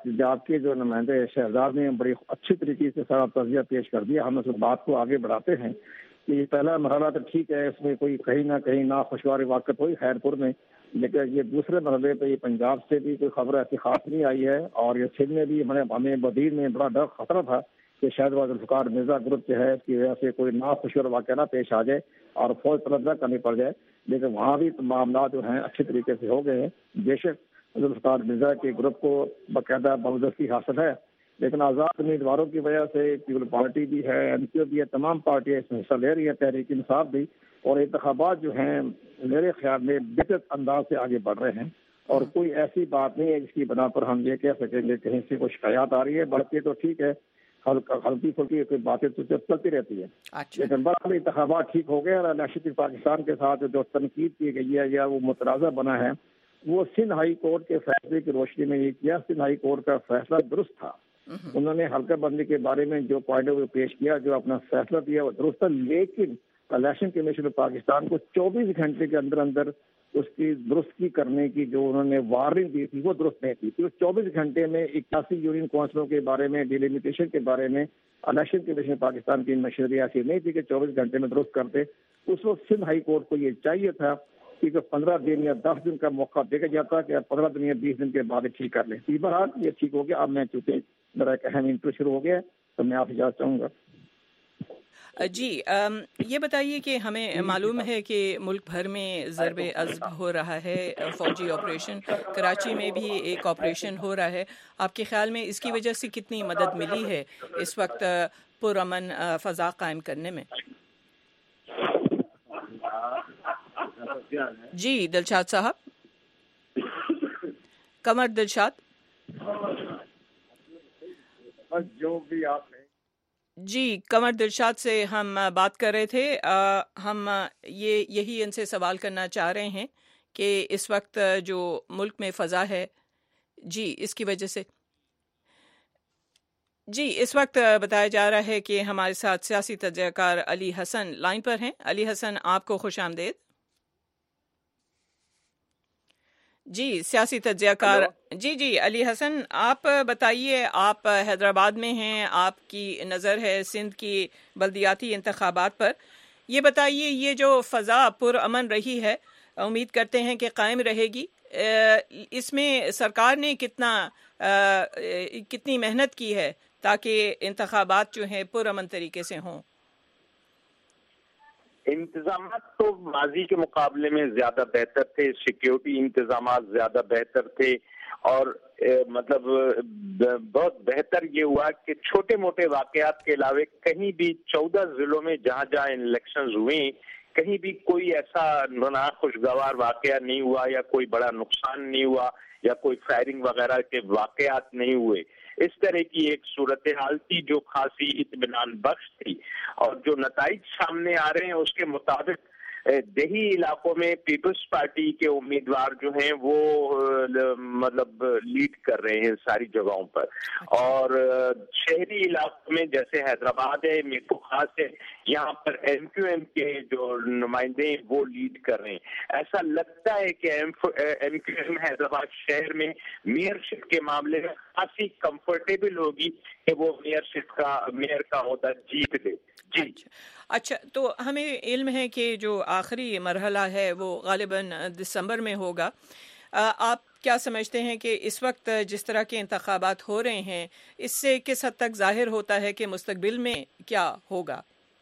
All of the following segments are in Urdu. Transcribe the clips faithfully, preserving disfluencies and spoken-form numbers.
احتجاج کے جو نمائندے شہزاد نے بڑی اچھی طریقے سے سارا تجزیہ پیش کر دیا. ہم اس بات کو آگے بڑھاتے ہیں کہ یہ پہلا مرحلہ تو ٹھیک ہے, اس میں کوئی کہیں نہ کہیں ناخوشگواری واقع ہوئی خیر پور میں, لیکن یہ دوسرے مرحلے پہ یہ پنجاب سے بھی کوئی خبر ایسی خاص نہیں آئی ہے, اور یہ سندھ میں بھی ہمیں ہمیں بدیر میں بڑا ڈر خطرہ تھا کہ شاید وہ ذوالفقار مرزا گروپ جو ہے اس کی وجہ سے کوئی ناخوشگوار واقعہ نہ پیش آ جائے اور فوج طلب نہ کرنی پڑ جائے, لیکن وہاں بھی معاملات جو ہیں اچھی طریقے سے ہو گئے ہیں. بے شک ذوالفقار مرزا کے گروپ کو باقاعدہ بازرسی حاصل ہے, لیکن آزاد امیدواروں کی وجہ سے پیپل پارٹی بھی ہے, این پی او بھی ہے, تمام پارٹیاں اس میں حصہ لے رہی ہیں, تحریک انصاف بھی, اور انتخابات جو ہیں میرے خیال میں بہتر انداز سے آگے بڑھ رہے ہیں, اور کوئی ایسی بات نہیں ہے جس کی بنا پر ہم یہ کہہ سکیں گے کہیں سے کوئی شکایات آ رہی ہے. بلکہ تو ٹھیک ہے, ہلکی پھلکی کوئی باتیں تو چلتی رہتی ہے, لیکن بہرحال انتخابات ٹھیک ہو گئے. اور الیکشن پاکستان کے ساتھ جو تنقید کی گئی ہے یا وہ متنازع بنا ہے, وہ سندھ ہائی کورٹ کے فیصلے کی روشنی میں یہ کیا. سندھ ہائی کورٹ کا فیصلہ درست تھا, انہوں نے حلقہ بندی کے بارے میں جو پوائنٹ وہ پیش کیا, جو اپنا فیصلہ دیا وہ درست تھا, لیکن الیکشن کمیشن آف پاکستان کو چوبیس گھنٹے کے اندر اندر اس کی درستگی کرنے کی جو انہوں نے وارننگ دی تھی وہ درست نہیں تھی. چوبیس گھنٹے میں اکیاسی یونین کونسلوں کے بارے میں, ڈیلیمیٹیشن کے بارے میں الیکشن کمیشن پاکستان کی مشورے ایسی نہیں تھی کہ چوبیس گھنٹے میں درست کرتے. اس وقت سندھ ہائی کورٹ کو یہ چاہیے تھا کہ پندرہ دن یا دس دن کا موقع دیا جاتا کہ پندرہ دن یا بیس دن کے بعد ٹھیک کر لیں. بہرحال یہ ٹھیک ہو گیا. اب میں چونکہ میرا ایک اہم انٹرویو شروع ہو گیا ہے تو میں آپ سے اجازت چاہوں گا. جی یہ بتائیے کہ ہمیں معلوم ہے کہ ملک بھر میں ضرب عضب ہو رہا ہے, فوجی آپریشن, کراچی میں بھی ایک آپریشن ہو رہا ہے. آپ کے خیال میں اس کی وجہ سے کتنی مدد ملی ہے اس وقت پرامن فضا قائم کرنے میں؟ جی دلشاد صاحب, قمر دلشاد. جو بھی آپ جی قمر دلشاد سے ہم بات کر رہے تھے. آ, ہم یہ یہی ان سے سوال کرنا چاہ رہے ہیں کہ اس وقت جو ملک میں فضا ہے, جی اس کی وجہ سے جی اس وقت بتایا جا رہا ہے کہ ہمارے ساتھ سیاسی تجزیہ کار علی حسن لائن پر ہیں. علی حسن آپ کو خوش آمدید. جی سیاسی تجزیہ کار, جی جی علی حسن آپ بتائیے, آپ حیدرآباد میں ہیں, آپ کی نظر ہے سندھ کی بلدیاتی انتخابات پر. یہ بتائیے یہ جو فضا پرامن رہی ہے, امید کرتے ہیں کہ قائم رہے گی, اس میں سرکار نے کتنا کتنی محنت کی ہے تاکہ انتخابات جو ہیں پرامن طریقے سے ہوں؟ انتظامات تو ماضی کے مقابلے میں زیادہ بہتر تھے, سیکیورٹی انتظامات زیادہ بہتر تھے, اور مطلب بہت بہتر یہ ہوا کہ چھوٹے موٹے واقعات کے علاوہ کہیں بھی چودہ ضلعوں میں جہاں جہاں الیکشنز ہوئے کہیں بھی کوئی ایسا ناخوشگوار واقعہ نہیں ہوا, یا کوئی بڑا نقصان نہیں ہوا, یا کوئی فائرنگ وغیرہ کے واقعات نہیں ہوئے. اس طرح کی ایک صورتحال تھی جو خاصی اطمینان بخش تھی, اور جو نتائج سامنے آ رہے ہیں اس کے مطابق دیہی علاقوں میں پیپلز پارٹی کے امیدوار جو ہیں وہ مطلب لیڈ کر رہے ہیں ساری جگہوں پر, اور شہری علاقوں میں جیسے حیدرآباد ہے, میرپور خاص ہے, یہاں پر ایم کیو ایم کے جو نمائندے ہیں وہ لیڈ کر رہے ہیں. ایسا لگتا ہے کہ ایم کیو ایم حیدرآباد شہر میں میئر شپ کے معاملے میں کافی کمفرٹیبل ہوگی کہ وہ میئر شپ کا میئر کا عہدہ جیت لے. جی اچھا, تو ہمیں علم ہے کہ جو آخری مرحلہ ہے وہ غالباً دسمبر میں ہوگا. آپ کیا سمجھتے ہیں کہ اس وقت جس طرح کے انتخابات ہو رہے ہیں اس سے کس حد تک ظاہر ہوتا ہے کہ مستقبل میں کیا ہوگا؟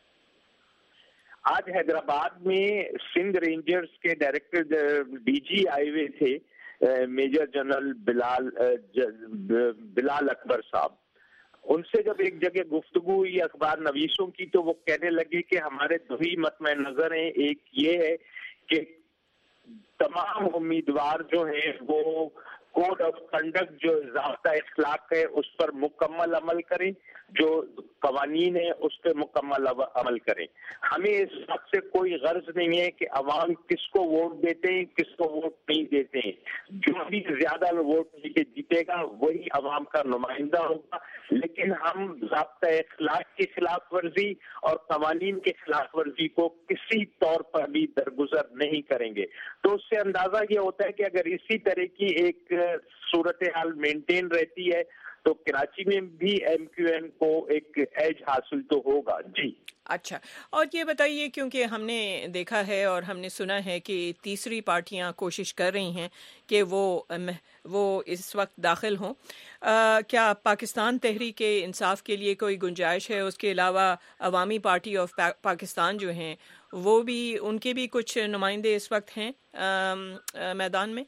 آج حیدرآباد میں سندھ رینجرز کے ڈائریکٹر ڈی جی آئے ہوئے تھے, میجر جنرل بلال بلال اکبر صاحب. ان سے جب ایک جگہ گفتگو ہوئی اخبار نویسوں کی تو وہ کہنے لگے کہ ہمارے دو ہی مطمع نظر ہیں. ایک یہ ہے کہ تمام امیدوار جو ہیں وہ کوڈ آف کنڈکٹ جو ضابطہ اخلاق ہے اس پر مکمل عمل کریں, جو قوانین ہیں اس پہ مکمل عمل کریں. ہمیں اس بات سے کوئی غرض نہیں ہے کہ عوام کس کو ووٹ دیتے ہیں کس کو ووٹ نہیں دیتے ہیں. جو بھی زیادہ ووٹ لے کے جیتے گا وہی عوام کا نمائندہ ہوگا, لیکن ہم ضابطہ اخلاق کی خلاف ورزی اور قوانین کی خلاف ورزی کو کسی طور پر بھی درگزر نہیں کریں گے. تو اس سے اندازہ یہ ہوتا ہے کہ اگر اسی طرح کی ایک सूरत-ए-हाल मेंटेन रहती है तो कराची में भी एम क्यू एम को एक एज हासिल तो होगा। जी अच्छा, और ये बताइए, क्योंकि हमने देखा है और हमने सुना है कि तीसरी पार्टियां कोशिश कर रही हैं कि वो वो इस वक्त दाखिल हों, क्या पाकिस्तान तहरीक इंसाफ के लिए कोई गुंजाइश है? उसके अलावा अवामी पार्टी ऑफ पा, पाकिस्तान जो हैं वो भी, उनके भी कुछ नुमाइंदे इस वक्त हैं आ, मैदान में?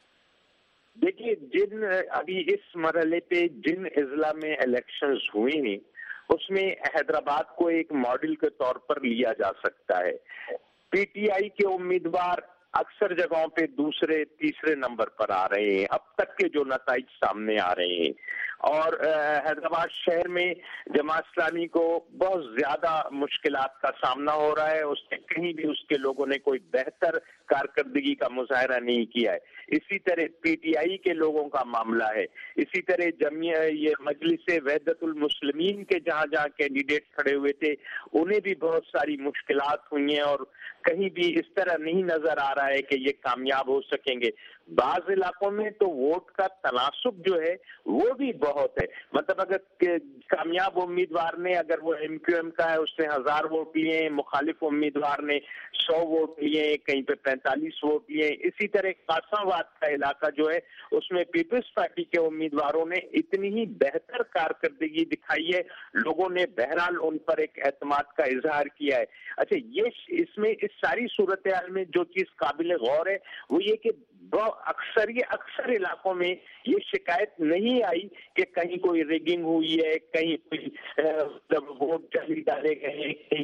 देखिए, जिन अभी इस मरहले पे जिन अजला में इलेक्शंस हुए हैं उसमें हैदराबाद को एक मॉडल के तौर पर लिया जा सकता है। पीटीआई के उम्मीदवार अक्सर जगहों पे दूसरे तीसरे नंबर पर आ रहे हैं, अब तक के जो नताइज सामने आ रहे हैं, और हैदराबाद शहर में जमात इस्लामी को बहुत ज्यादा मुश्किलात का सामना हो रहा है। उसने कहीं भी उसके लोगों ने कोई बेहतर कारकर्दगी का मुजाहरा नहीं किया है। इसी तरह पीटीआई के लोगों का मामला है, इसी तरह जमिया ये मजलिस वहदतुल मुस्लिमीन के जहाँ जहाँ कैंडिडेट खड़े हुए थे उन्हें भी बहुत सारी मुश्किलात हुई हैं और कहीं भी इस तरह नहीं नजर आ रहा है कि ये कामयाब हो सकेंगे। बाज इलाकों में तो वोट का तनासुब जो है वो भी बहुत है, मतलब अगर कामयाब उम्मीदवार ने, अगर वो एम क्यू एम का है, उसने हजार वोट लिए, मुखालिफ उम्मीदवार ने सौ वोट लिए, कहीं पे पैंतालीस वोट लिए। इसी तरह कासाबाद का इलाका जो है उसमें पीपल्स पार्टी के उम्मीदवारों ने इतनी ही बेहतर कारकर्दगी दिखाई है, लोगों ने बहरहाल उन पर एक एतमाद का इजहार किया है। अच्छा, ये इसमें इस सारी सूरत हाल में जो चीज काबिल गौर है वो ये कि अक्सर ये अक्सर इलाकों में ये शिकायत नहीं आई कि कहीं कोई रिगिंग हुई है, कहीं कोई वोट जाली डाले गए, कहीं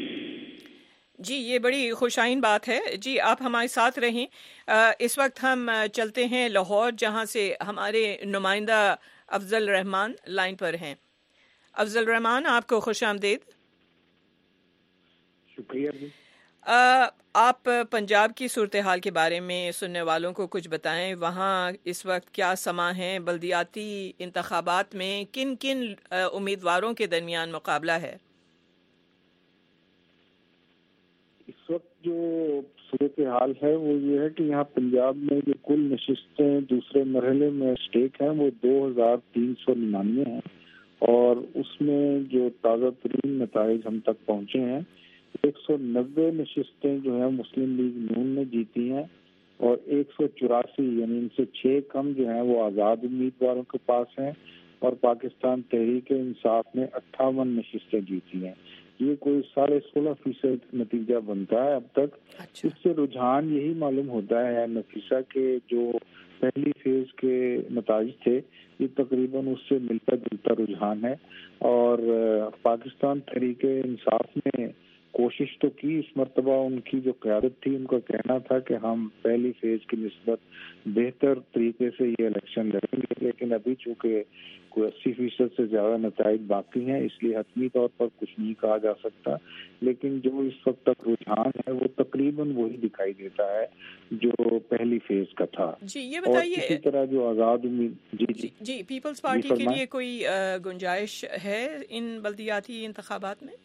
कोई। जी, ये बड़ी खुशाइन बात है। जी, आप हमारे साथ रहें। इस वक्त हम चलते हैं लाहौर, जहां से हमारे नुमाइंदा अफजल रहमान लाइन पर हैं। अफजल रहमान, आपको खुशामदीद। शुक्रिया जी। आ, आप पंजाब की सूरत हाल के बारे में सुनने वालों को कुछ बताएं, वहाँ इस वक्त क्या समा है? बल्दियाती इंतखाबात में किन किन उम्मीदवारों के दरमियान मुकाबला है? इस वक्त जो सूरत हाल है वो ये है कि यहाँ पंजाब में जो कुल नशिस्तें दूसरे मरहले में स्टेक हैं वो दो हजार तीन सौ निन्यानवे हैं, और उसमें जो ताज़ा तरीन नताइज हम तक पहुँचे हैं, एक सौ नब्बे नशिस्तें जो है मुस्लिम लीग नून ने जीती हैं, और एक सौ चौरासी यानी इनसे छः कम जो है वो आज़ाद उम्मीदवारों के पास हैं, और पाकिस्तान तहरीक इंसाफ ने अट्ठावन नशिस्तें जीती हैं। ये कोई साढ़े सोलह फीसद नतीजा बनता है अब तक। अच्छा। इससे रुझान यही मालूम होता है नफीसा के जो पहली फेज के नताइज थे ये तकरीबन उससे मिलता जुलता रुझान है, और पाकिस्तान तहरीक इंसाफ ने कोशिश तो की। इस मरतबा उनकी जो क़यादत थी उनका कहना था कि हम पहली फेज की निस्बत बेहतर तरीके से ये इलेक्शन लड़ेंगे, लेकिन अभी चूँकि कोई अस्सी फीसद से ज़्यादा नताइज बाकी हैं इसलिए हतमी तौर पर कुछ नहीं कहा जा सकता, लेकिन जो इस वक्त तक रुझान है वो तकरीबन वही दिखाई देता है जो पहली फेज का था। जी, ये बताइए, इसी तरह जो आज़ाद उम्मीद जी जी जी पीपल्स पार्टी के लिए कोई गुंजाइश है इन बल्दियाती इंतखाबात में?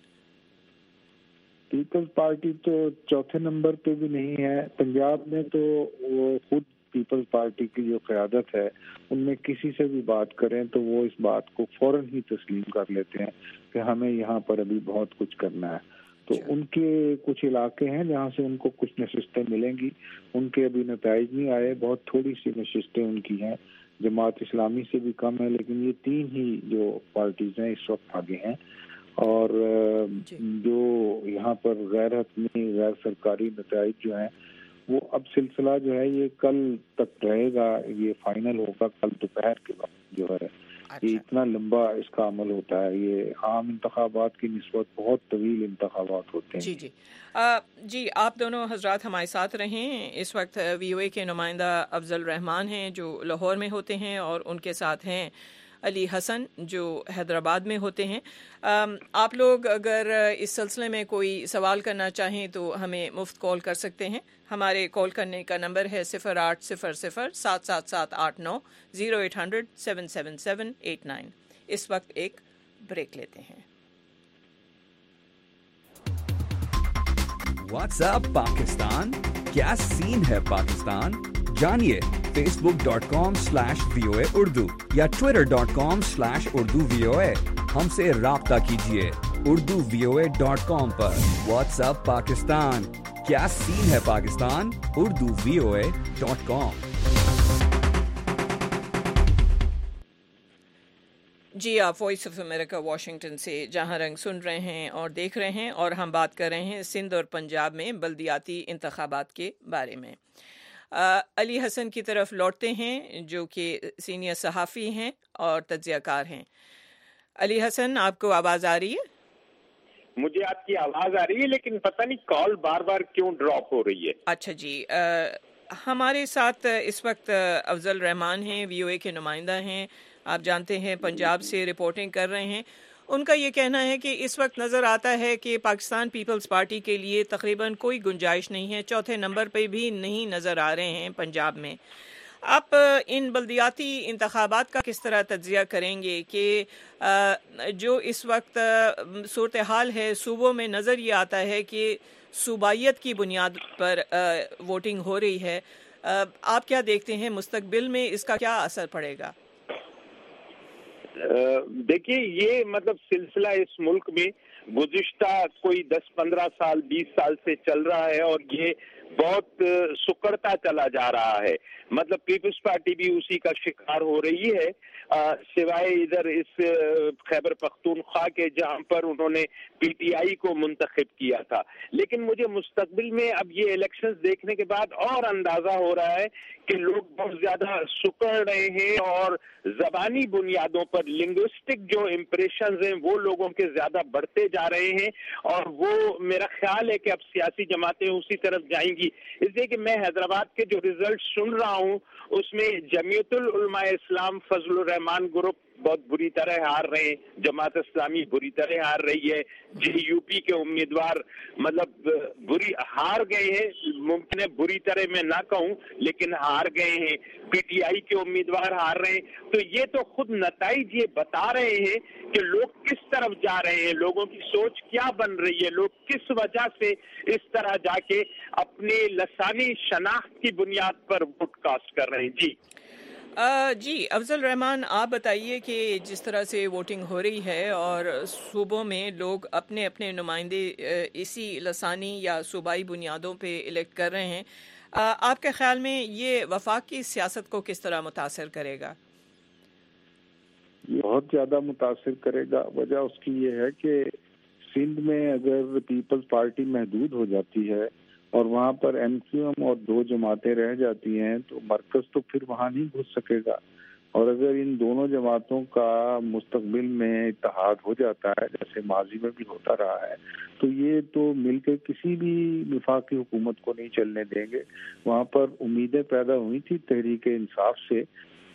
पीपल्स पार्टी तो चौथे नंबर पे भी नहीं है। पंजाब में तो वो खुद पीपल्स पार्टी की जो क़यादत है उनमें किसी से भी बात करें तो वो इस बात को फौरन ही तस्लीम कर लेते हैं कि हमें यहाँ पर अभी बहुत कुछ करना है। तो उनके कुछ इलाके हैं जहाँ से उनको कुछ नशिस्तें मिलेंगी, उनके अभी नताइज नहीं आए, बहुत थोड़ी सी नशिस्तें उनकी हैं, जमात इस्लामी से भी कम है, लेकिन ये तीन ही जो पार्टीज हैं इस वक्त आगे हैं। और जो यहाँ पर गैर हतमी गैर सरकारी नताइज जो हैं वो अब सिलसिला जो है ये कल तक रहेगा, ये फाइनल होगा कल दोपहर के बाद जो है। अच्छा। ये इतना लंबा इसका अमल होता है, ये आम इंतखाबात की निस्बत बहुत तवील इंतखाबात होते हैं। जी जी आ, जी आप दोनों हजरात हमारे साथ रहें। इस वक्त वीओए के नुमाइंदा अफजल रहमान हैं जो लाहौर में होते हैं, और उनके साथ हैं अली हसन जो हैदराबाद में होते हैं। आप लोग अगर इस सिलसिले में कोई सवाल करना चाहें तो हमें मुफ्त कॉल कर सकते हैं। हमारे कॉल करने का नंबर है सिफर आठ सिफर सिफर सात सात सात आठ नौ zero eight hundred seven seven seven eight nine. इस वक्त एक ब्रेक लेते हैं। व्हाट्स अप पाकिस्तान, क्या सीन है पाकिस्तान? جانیے Facebook dot com slash V O A Urdu یا Twitter dot com slash Urdu V O A. ہم سے رابطہ کیجیے Urdu V O A dot com پر. واٹس ایپ پاکستان, کیا سین ہے Pakistan? Urdu V O A dot com. جی آپ وائس آف امریکہ واشنگٹن سے جہاں رنگ سن رہے ہیں اور دیکھ رہے ہیں, اور ہم بات کر رہے ہیں سندھ اور پنجاب میں بلدیاتی انتخابات کے بارے میں. آ, علی حسن کی طرف لوٹتے ہیں جو کہ سینئر صحافی ہیں اور تجزیہ کار ہیں. علی حسن, آپ کو آواز آ رہی ہے؟ مجھے آپ کی آواز آ رہی ہے, لیکن پتہ نہیں کال بار بار کیوں ڈراپ ہو رہی ہے. اچھا جی, آ, ہمارے ساتھ اس وقت افضل رحمان ہیں, وی او اے کے نمائندہ ہیں, آپ جانتے ہیں پنجاب سے رپورٹنگ کر رہے ہیں. ان کا یہ کہنا ہے کہ اس وقت نظر آتا ہے کہ پاکستان پیپلز پارٹی کے لیے تقریباً کوئی گنجائش نہیں ہے, چوتھے نمبر پہ بھی نہیں نظر آ رہے ہیں پنجاب میں. آپ ان بلدیاتی انتخابات کا کس طرح تجزیہ کریں گے کہ جو اس وقت صورتحال ہے صوبوں میں نظر یہ آتا ہے کہ صوبائیت کی بنیاد پر ووٹنگ ہو رہی ہے, آپ کیا دیکھتے ہیں مستقبل میں اس کا کیا اثر پڑے گا؟ دیکھیے, یہ مطلب سلسلہ اس ملک میں گزشتہ کوئی دس پندرہ سال بیس سال سے چل رہا ہے, اور یہ بہت سکڑتا چلا جا رہا ہے. مطلب پیپلز پارٹی بھی اسی کا شکار ہو رہی ہے, سوائے ادھر اس خیبر پختونخوا کے جہاں پر انہوں نے پی ٹی آئی کو منتخب کیا تھا. لیکن مجھے مستقبل میں اب یہ الیکشنز دیکھنے کے بعد اور اندازہ ہو رہا ہے کہ لوگ بہت زیادہ سکڑ رہے ہیں, اور زبانی بنیادوں پر لنگوسٹک جو امپریشنز ہیں وہ لوگوں کے زیادہ بڑھتے جا رہے ہیں, اور وہ میرا خیال ہے کہ اب سیاسی جماعتیں اسی طرف جائیں گی. اس لیے کہ میں حیدرآباد کے جو ریزلٹ سن رہا ہوں اس میں جمعیت العلماء اسلام فضل الرحمان گروپ بہت بری طرح ہار رہے ہیں, جماعت اسلامی بری طرح ہار رہی ہے, جے یو پی کے امیدوار مطلب بری ہار گئے ہیں, ممکن ہے بری طرح میں نہ کہوں لیکن ہار گئے ہیں, پی ٹی آئی کے امیدوار ہار رہے ہیں. تو یہ تو خود نتائج یہ بتا رہے ہیں کہ لوگ کس طرف جا رہے ہیں, لوگوں کی سوچ کیا بن رہی ہے, لوگ کس وجہ سے اس طرح جا کے اپنے لسانی شناخت کی بنیاد پر ووٹ کاسٹ کر رہے ہیں. جی آ, جی افضل رحمان, آپ بتائیے کہ جس طرح سے ووٹنگ ہو رہی ہے اور صوبوں میں لوگ اپنے اپنے نمائندے اسی لسانی یا صوبائی بنیادوں پہ الیکٹ کر رہے ہیں, آ, آپ کے خیال میں یہ وفاق کی سیاست کو کس طرح متاثر کرے گا؟ بہت زیادہ متاثر کرے گا. وجہ اس کی یہ ہے کہ سندھ میں اگر پیپلز پارٹی محدود ہو جاتی ہے اور وہاں پر ایم کیو ایم اور دو جماعتیں رہ جاتی ہیں تو مرکز تو پھر وہاں نہیں گھس سکے گا. اور اگر ان دونوں جماعتوں کا مستقبل میں اتحاد ہو جاتا ہے جیسے ماضی میں بھی ہوتا رہا ہے تو یہ تو مل کے کسی بھی وفاقی حکومت کو نہیں چلنے دیں گے. وہاں پر امیدیں پیدا ہوئی تھی تحریک انصاف سے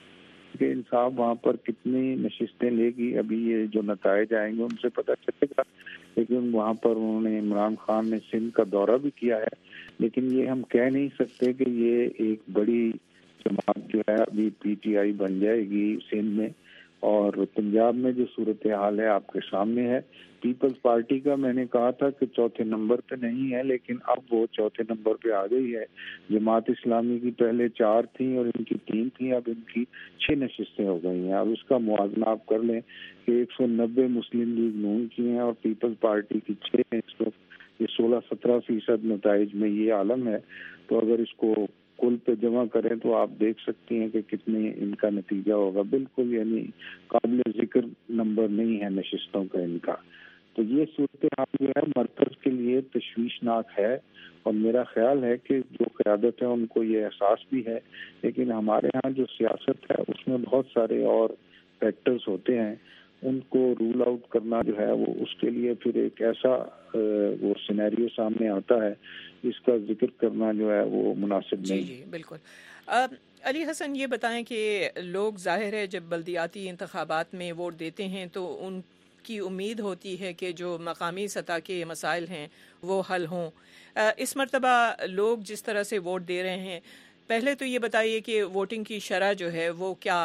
کہ انصاف وہاں پر کتنی نشستیں لے گی, ابھی یہ جو نتائج آئیں گے ان سے پتہ چلے گا. لیکن وہاں پر انہوں نے عمران خان نے سندھ کا دورہ بھی کیا ہے, لیکن یہ ہم کہہ نہیں سکتے کہ یہ ایک بڑی جماعت جو ہے ابھی پی ٹی آئی بن جائے گی سندھ میں. اور پنجاب میں جو صورتحال ہے آپ کے سامنے ہے. پیپلز پارٹی کا میں نے کہا تھا کہ چوتھے نمبر پہ نہیں ہے, لیکن اب وہ چوتھے نمبر پہ آ گئی ہے. جماعت اسلامی کی پہلے چار تھیں اور ان کی تین تھیں, اب ان کی چھ نشستیں ہو گئی ہیں. اب اس کا موازنہ آپ کر لیں کہ ایک سو نبے مسلم لیگ نون کی ہیں اور پیپلز پارٹی کی چھ ہیں. اس وقت یہ سولہ سترہ فیصد نتائج میں یہ عالم ہے. تو اگر اس کو کل پہ جمع کریں تو آپ دیکھ سکتی ہیں کہ کتنے ان کا نتیجہ ہوگا. بالکل یعنی قابل ذکر نمبر نہیں ہے نشستوں کا ان کا. تو یہ صورتحال جو ہے مرکز کے لیے تشویشناک ہے, اور میرا خیال ہے کہ جو قیادت ہے ان کو یہ احساس بھی ہے. لیکن ہمارے ہاں جو سیاست ہے اس میں بہت سارے اور فیکٹرز ہوتے ہیں, ان کو رول آؤٹ کرنا جو ہے وہ اس کے لیے پھر ایک ایسا وہ سینیریو سامنے آتا ہے اس کا ذکر کرنا جو ہے وہ مناسب نہیں. جی جی بالکل. علی حسن, یہ بتائیں کہ لوگ ظاہر ہے جب بلدیاتی انتخابات میں ووٹ دیتے ہیں تو ان کی امید ہوتی ہے کہ جو مقامی سطح کے مسائل ہیں وہ حل ہوں. اس مرتبہ لوگ جس طرح سے ووٹ دے رہے ہیں, پہلے تو یہ بتائیے کہ ووٹنگ کی شرح جو ہے وہ کیا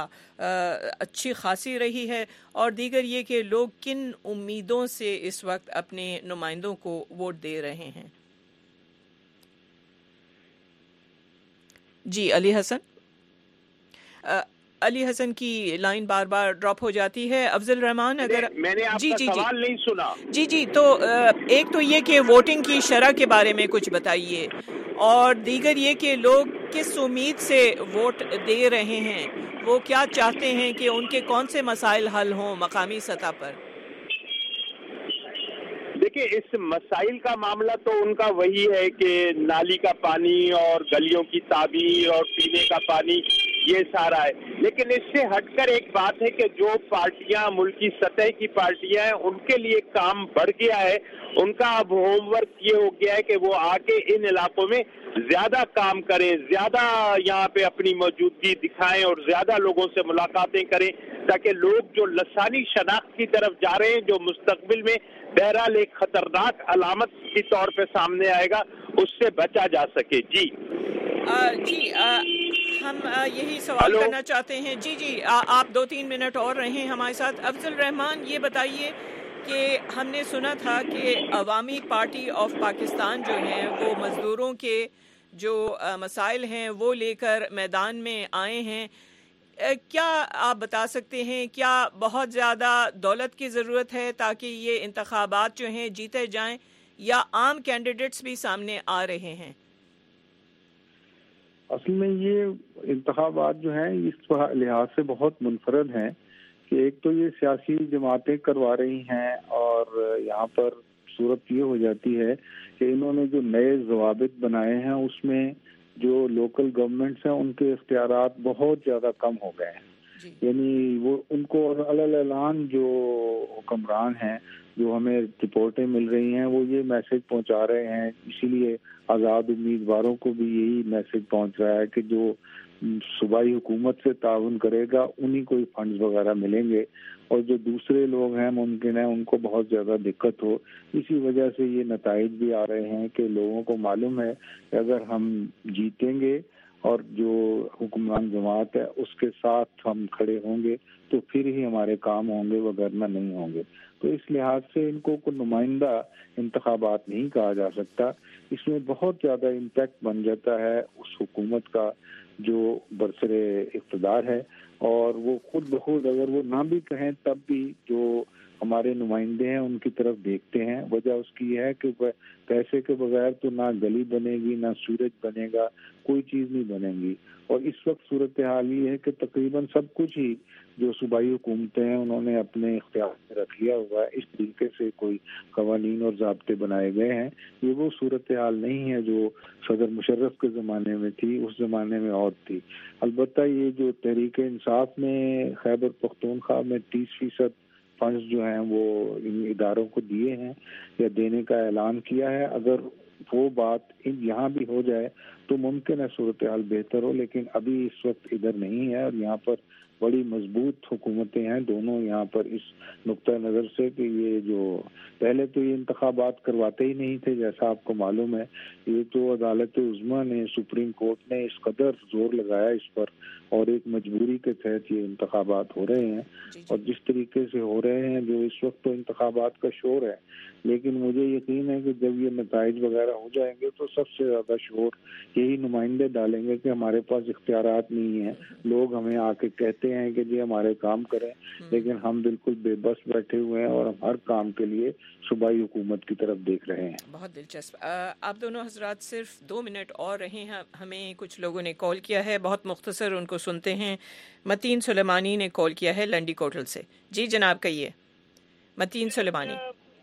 اچھی خاصی رہی ہے, اور دیگر یہ کہ لوگ کن امیدوں سے اس وقت اپنے نمائندوں کو ووٹ دے رہے ہیں. جی علی حسن علی حسن کی لائن بار بار ڈراپ ہو جاتی ہے. افضل الرحمان اگر میں نے آپ جی کا جی سوال نہیں سنا. جی جی تو ایک تو یہ کہ ووٹنگ کی شرح کے بارے میں کچھ بتائیے, اور دیگر یہ کہ لوگ کس امید سے ووٹ دے رہے ہیں, وہ کیا چاہتے ہیں کہ ان کے کون سے مسائل حل ہوں مقامی سطح پر. دیکھیں اس مسائل کا معاملہ تو ان کا وہی ہے کہ نالی کا پانی اور گلیوں کی تعمیر اور پینے کا پانی یہ سارا ہے. لیکن اس سے ہٹ کر ایک بات ہے کہ جو پارٹیاں ملکی سطح کی پارٹیاں ہیں ان کے لیے کام بڑھ گیا ہے. ان کا اب ہوم ورک یہ ہو گیا ہے کہ وہ آ کے ان علاقوں میں زیادہ کام کریں, زیادہ یہاں پہ اپنی موجودگی دکھائیں اور زیادہ لوگوں سے ملاقاتیں کریں, تاکہ لوگ جو لسانی شناخت کی طرف جا رہے ہیں, جو مستقبل میں بہرحال ایک خطرناک علامت کے طور پہ سامنے آئے گا, اس سے بچا جا سکے. جی آ, جی آ, ہم آ, یہی سوال ہلو. کرنا چاہتے ہیں. جی جی آ, آپ دو تین منٹ اور رہیں ہمارے ساتھ. افضل الرحمان یہ بتائیے کہ ہم نے سنا تھا کہ عوامی پارٹی آف پاکستان جو ہیں وہ مزدوروں کے جو مسائل ہیں وہ لے کر میدان میں آئے ہیں. کیا آپ بتا سکتے ہیں کیا بہت زیادہ دولت کی ضرورت ہے تاکہ یہ انتخابات جو ہیں جیتے جائیں, یا عام کینڈیڈیٹس بھی سامنے آ رہے ہیں؟ اصل میں یہ انتخابات جو ہیں اس لحاظ سے بہت منفرد ہیں کہ ایک تو یہ سیاسی جماعتیں کروا رہی ہیں, اور یہاں پر صورت یہ ہو جاتی ہے کہ انہوں نے جو نئے ضوابط بنائے ہیں اس میں جو لوکل گورنمنٹس ہیں ان کے اختیارات بہت زیادہ کم ہو گئے ہیں. جی. یعنی وہ ان کو علی اعلان جو حکمران ہیں, جو ہمیں رپورٹیں مل رہی ہیں, وہ یہ میسج پہنچا رہے ہیں. اسی لیے آزاد امیدواروں کو بھی یہی میسج پہنچ رہا ہے کہ جو صوبائی حکومت سے تعاون کرے گا انہی کو فنڈز وغیرہ ملیں گے, اور جو دوسرے لوگ ہیں ممکن ہے ان کو بہت زیادہ دقت ہو. اسی وجہ سے یہ نتائج بھی آ رہے ہیں کہ لوگوں کو معلوم ہے کہ اگر ہم جیتیں گے اور جو حکمران جماعت ہے اس کے ساتھ ہم کھڑے ہوں گے تو پھر ہی ہمارے کام ہوں گے, وگرنہ نہیں ہوں گے. تو اس لحاظ سے ان کو کوئی نمائندہ انتخابات نہیں کہا جا سکتا. اس میں بہت زیادہ امپیکٹ بن جاتا ہے اس حکومت کا جو برسر اقتدار ہے, اور وہ خود بخود اگر وہ نہ بھی کہیں تب بھی جو ہمارے نمائندے ہیں ان کی طرف دیکھتے ہیں. وجہ اس کی یہ ہے کہ پیسے کے بغیر تو نہ گلی بنے گی, نہ سورج بنے گا, کوئی چیز نہیں بنے گی. اور اس وقت صورتحال یہ ہے کہ تقریباً سب کچھ ہی جو صوبائی حکومتیں ہیں انہوں نے اپنے اختیار میں رکھ لیا ہوا ہے. اس طریقے سے کوئی قوانین اور ضابطے بنائے گئے ہیں. یہ وہ صورتحال نہیں ہے جو صدر مشرف کے زمانے میں تھی, اس زمانے میں اور تھی. البتہ یہ جو تحریک انصاف نے خیبر پختونخوا میں تیس فیصد فنڈز جو ہیں وہ ان اداروں کو دیے ہیں یا دینے کا اعلان کیا ہے, اگر وہ بات یہاں بھی ہو جائے تو ممکن ہے صورتحال بہتر ہو, لیکن ابھی اس وقت ادھر نہیں ہے. اور یہاں پر بڑی مضبوط حکومتیں ہیں دونوں یہاں پر اس نقطہ نظر سے کہ یہ جو پہلے تو یہ انتخابات کرواتے ہی نہیں تھے جیسا آپ کو معلوم ہے. یہ تو عدالت عظمیٰ نے, سپریم کورٹ نے اس قدر زور لگایا اس پر, اور ایک مجبوری کے تحت یہ انتخابات ہو رہے ہیں. اور جس طریقے سے ہو رہے ہیں جو اس وقت تو انتخابات کا شور ہے, لیکن مجھے یقین ہے کہ جب یہ نتائج وغیرہ ہو جائیں گے تو سب سے زیادہ شور یہی نمائندے ڈالیں گے کہ ہمارے پاس اختیارات نہیں ہیں. لوگ ہمیں آ کے کہتے ہیں کہ جی ہمارے کام کریں, لیکن ہم بالکل بے بس بیٹھے ہوئے ہیں اور ہم ہر کام کے لیے صوبائی حکومت کی طرف دیکھ رہے ہیں. بہت دلچسپ. آپ دونوں حضرات صرف دو منٹ اور رہے ہیں. ہمیں کچھ لوگوں نے کال کیا ہے, بہت مختصر ان کو سنتے ہیں. متین سلیمانی نے کال کیا ہے لنڈی کوٹل سے. جی جناب کہیے. متین سلیمانی.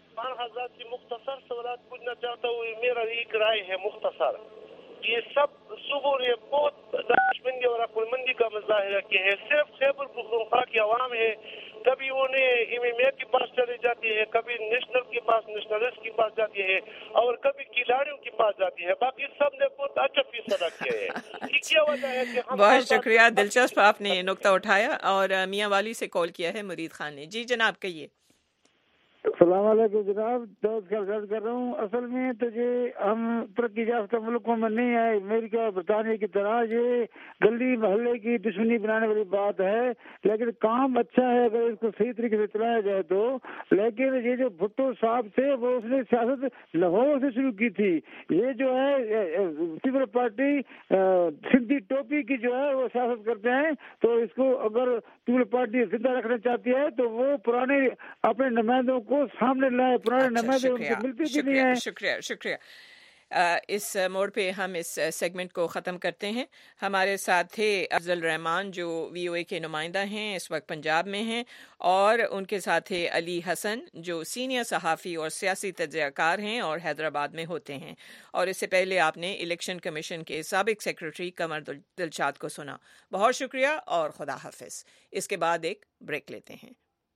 حضرات کی مختصر سوالات پوچھنا چاہتا ہوں. میرا ایک رائے ہے مختصر. یہ سب صبح نے بہت دانشمندی اور عقل مندی کا مظاہرہ کیا ہے. صرف خیبر پختونخوا کی عوام ہے, کبھی انہیں امیمیت کے پاس چلے جاتی ہے, کبھی نیشنل کے پاس نیشنلسٹ کے پاس جاتی ہے, اور کبھی کھلاڑیوں کے پاس جاتی ہے. باقی سب نے بہت اچھا فیصلہ کیا ہے. یہ کیا وجہ ہے کہ بہت شکریہ, دلچسپ آپ نے نقطہ اٹھایا. اور میاں والی سے کال کیا ہے مرید خان نے. جی جناب کہیے. السلام علیکم جناب، دعوت کا عرض کر رہا ہوں. اصل میں تو یہ ہم ترقی یافتہ ملکوں میں نہیں آئے، امریکہ اور برطانیہ کی طرح یہ گلی محلے کی دشمنی بنانے والی بات ہے، لیکن کام اچھا ہے اگر اس کو صحیح طریقے سے چلایا جائے تو. لیکن یہ جو بھٹو صاحب تھے وہ اس نے سیاست لاہور سے شروع کی تھی. یہ جو ہے پیپل پارٹی سندھی ٹوپی کی جو ہے وہ سیاست کرتے ہیں، تو اس کو اگر پیپل پارٹی زندہ رکھنا چاہتی ہے تو وہ پرانے اپنے نمائندوں کو سامنے لائے. پرانے نمائندے ان سے ملتے بھی نہیں ہیں. شکریہ شکریہ. اس موڑ پہ ہم اس سیگمنٹ کو ختم کرتے ہیں. ہمارے ساتھ تھے افضل رحمان جو وی او اے کے نمائندہ ہیں، اس وقت پنجاب میں ہیں، اور ان کے ساتھ تھے علی حسن جو سینئر صحافی اور سیاسی تجزیہ کار ہیں اور حیدرآباد میں ہوتے ہیں. اور اس سے پہلے آپ نے الیکشن کمیشن کے سابق سیکرٹری قمر دلشاد کو سنا. بہت شکریہ اور خدا حافظ. اس کے بعد ایک بریک لیتے ہیں.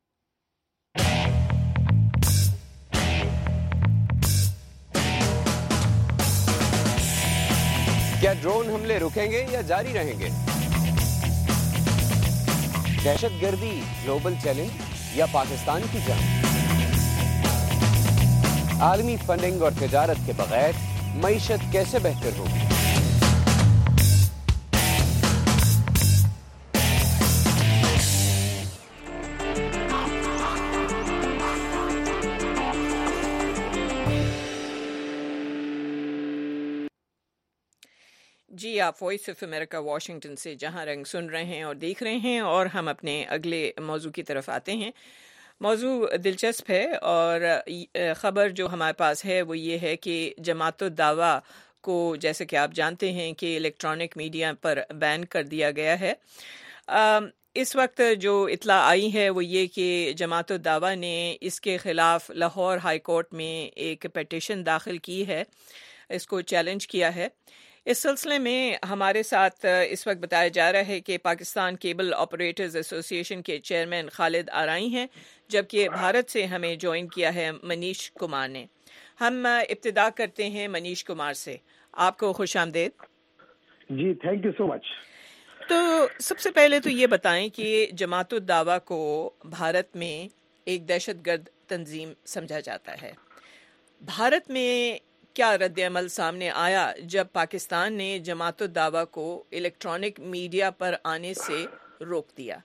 کیا ڈرون حملے رکیں گے یا جاری رہیں گے؟ دہشت گردی گلوبل چیلنج یا پاکستان کی جنگ؟ عالمی فنڈنگ اور تجارت کے بغیر معیشت کیسے بہتر ہوگی؟ جی، آپ وائس آف امریکہ واشنگٹن سے جہاں رنگ سن رہے ہیں اور دیکھ رہے ہیں، اور ہم اپنے اگلے موضوع کی طرف آتے ہیں. موضوع دلچسپ ہے اور خبر جو ہمارے پاس ہے وہ یہ ہے کہ جماعت الدعوہ کو، جیسے کہ آپ جانتے ہیں کہ الیکٹرانک میڈیا پر بین کر دیا گیا ہے. اس وقت جو اطلاع آئی ہے وہ یہ کہ جماعت الدعوہ نے اس کے خلاف لاہور ہائی کورٹ میں ایک پیٹیشن داخل کی ہے، اس کو چیلنج کیا ہے. اس سلسلے میں ہمارے ساتھ اس وقت بتایا جا رہا ہے کہ پاکستان کیبل آپریٹرز ایسوسی ایشن کے چیئرمین خالد آرائی ہیں، جبکہ بھارت سے ہمیں جوائن کیا ہے منیش کمار نے. ہم ابتدا کرتے ہیں منیش کمار سے. آپ کو خوش آمدید. جی تھینک یو سو مچ. تو سب سے پہلے تو یہ بتائیں کہ جماعت الدعوہ کو بھارت میں ایک دہشت گرد تنظیم سمجھا جاتا ہے. بھارت میں کیا رد عمل سامنے آیا جب پاکستان نے جماعت الدعوہ کو الیکٹرانک میڈیا پر آنے سے روک دیا؟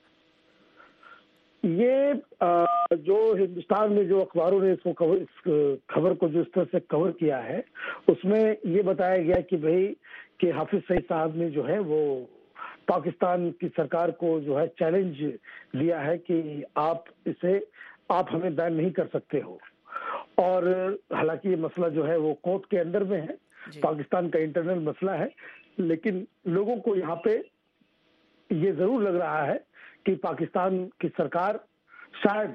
یہ جو ہندوستان میں جو اخباروں نے اس کو کور اس خبر کو جو اس طرح سے کور کیا ہے، اس میں یہ بتایا گیا کہ بھئی کہ حافظ سعید صاحب نے جو ہے وہ پاکستان کی سرکار کو جو ہے چیلنج دیا ہے کہ آپ اسے آپ ہمیں بین نہیں کر سکتے ہو. اور حالانکہ یہ مسئلہ جو ہے وہ کورٹ کے اندر میں ہے، جی. پاکستان کا انٹرنل مسئلہ ہے، لیکن لوگوں کو یہاں پہ یہ ضرور لگ رہا ہے کہ پاکستان کی سرکار شاید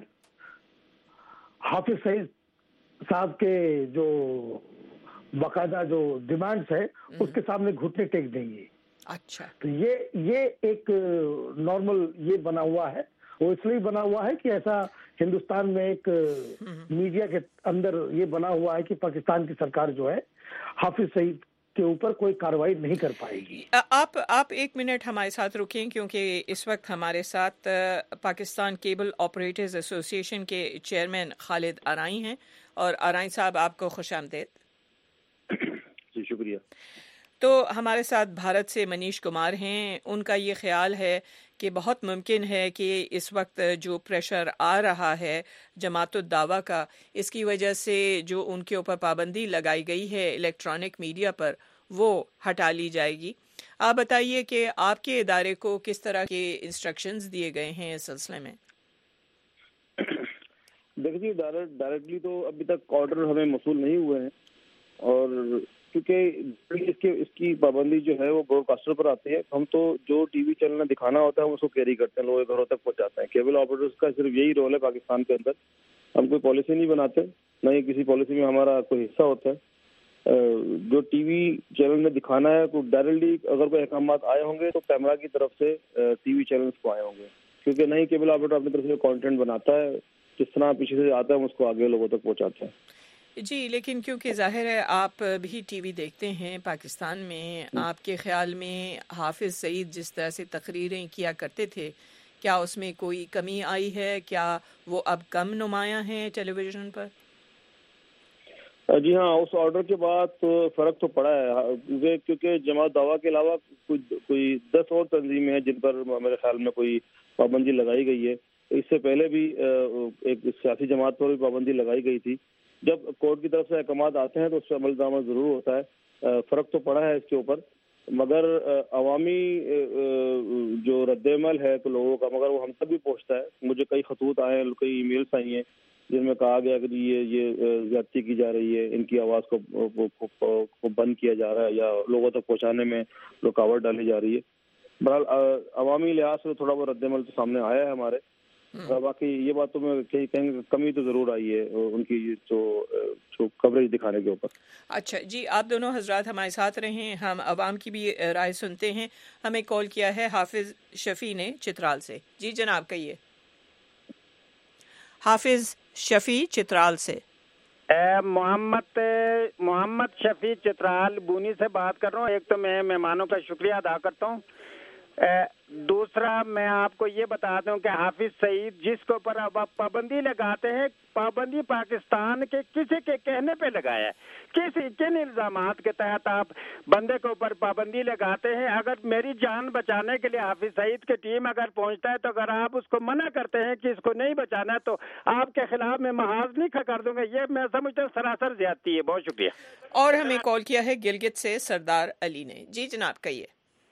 حافظ سعید صاحب کے جو باقاعدہ جو ڈیمانڈز ہے اس کے سامنے گھٹنے ٹیک دیں گے. اچھا، تو یہ یہ ایک نارمل یہ بنا ہوا ہے. وہ اس لیے بنا ہوا ہے کہ ایسا ہندوستان میں ایک میڈیا کے اندر یہ بنا ہوا ہے کہ پاکستان کی سرکار جو ہے حافظ سعید کے اوپر کوئی کارروائی نہیں کر پائے گی. آپ آپ ایک منٹ ہمارے ساتھ رکیں، کیونکہ اس وقت ہمارے ساتھ پاکستان کیبل آپریٹرز ایسوسی ایشن کے چیئرمین خالد آرائی ہیں. اور آرائی صاحب آپ کو خوش آمدید. جی شکریہ. تو ہمارے ساتھ بھارت سے منیش کمار ہیں. ان کا یہ خیال ہے کہ بہت ممکن ہے کہ اس وقت جو پریشر آ رہا ہے جماعت الدعوہ کا، اس کی وجہ سے جو ان کے اوپر پابندی لگائی گئی ہے الیکٹرانک میڈیا پر، وہ ہٹا لی جائے گی. آپ بتائیے کہ آپ کے ادارے کو کس طرح کے انسٹرکشنز دیے گئے ہیں اس سلسلے میں؟ دیکھیے ڈائریکٹلی تو ابھی تک آرڈر ہمیں موصول نہیں ہوئے ہیں، اور کیونکہ اس کے اس کی پابندی جو ہے وہ براڈ کاسٹر پر آتی ہے. ہم تو جو ٹی وی چینل دکھانا ہوتا ہے ہم اس کو کیری کرتے ہیں، لوگوں کے گھروں تک پہنچاتے ہیں. کیبل آپریٹرز کا صرف یہی رول ہے پاکستان کے اندر. ہم کوئی پالیسی نہیں بناتے، نہ ہی کسی پالیسی میں ہمارا کوئی حصہ ہوتا ہے. جو ٹی وی چینل میں دکھانا ہے تو ڈائریکٹلی اگر کوئی احکامات آئے ہوں گے تو کیمرہ کی طرف سے ٹی وی چینلز کو آئے ہوں گے، کیونکہ نہیں کیبل آپریٹر اپنی طرف سے کانٹینٹ بناتا ہے، جس طرح پیچھے سے آتا ہے ہم اس کو آگے لوگوں تک پہنچاتے ہیں. جی، لیکن کیونکہ ظاہر ہے آپ بھی ٹی وی دیکھتے ہیں پاکستان میں، آپ کے خیال میں حافظ سعید جس طرح سے تقریریں کیا کرتے تھے، کیا اس میں کوئی کمی آئی ہے؟ کیا وہ اب کم نمایاں ہیں ٹیلی ویژن پر؟ جی ہاں، اس آرڈر کے بعد تو فرق تو پڑا ہے، کیونکہ جماعت دعویٰ کے علاوہ کوئی دس اور تنظیمیں ہیں جن پر میرے خیال میں کوئی پابندی لگائی گئی ہے. اس سے پہلے بھی ایک سیاسی جماعت پر بھی پابندی لگائی گئی تھی. جب کورٹ کی طرف سے احکامات آتے ہیں تو اس سے عمل درآمد ضرور ہوتا ہے. فرق تو پڑا ہے اس کے اوپر، مگر عوامی جو رد عمل ہے تو لوگوں کا، مگر وہ ہم تک بھی پہنچتا ہے. مجھے کئی خطوط آئے ہیں، کئی ای میلس آئی ہیں جن میں کہا گیا کہ یہ یہ زیادتی کی جا رہی ہے، ان کی آواز کو بند کیا جا رہا ہے یا لوگوں تک پہنچانے میں رکاوٹ ڈالی جا رہی ہے. بہرحال عوامی لحاظ سے تھوڑا بہت رد عمل تو سامنے آیا ہے ہمارے. باقی یہ بات تو میں کہیں گے کمی تو ضرور آئی ہے ان کی جو کوریج دکھانے کے اوپر. اچھا جی، آپ دونوں حضرات ہمارے ساتھ رہیں، ہم عوام کی بھی رائے سنتے ہیں. ہمیں کال کیا ہے حافظ شفیع نے چترال سے. جی جناب کہیے. حافظ شفیع چترال سے. محمد محمد شفیع چترال بونی سے بات کر رہا ہوں. ایک تو میں مہمانوں کا شکریہ ادا کرتا ہوں، دوسرا میں آپ کو یہ بتا دوں کہ حافظ سعید جس کے اوپر اب آپ پابندی لگاتے ہیں، پابندی پاکستان کے کسی کے کہنے پہ لگایا ہے. کسی کن الزامات کے تحت آپ بندے کے اوپر پابندی لگاتے ہیں؟ اگر میری جان بچانے کے لیے حافظ سعید کی ٹیم اگر پہنچتا ہے تو اگر آپ اس کو منع کرتے ہیں کہ اس کو نہیں بچانا ہے تو آپ کے خلاف میں محاذ نہیں کر دوں گا. یہ میں سمجھتا ہوں سراسر زیادتی ہے. بہت شکریہ. اور ہمیں کال کیا ہے گلگت سے سردار علی نے. جی جناب کہیے.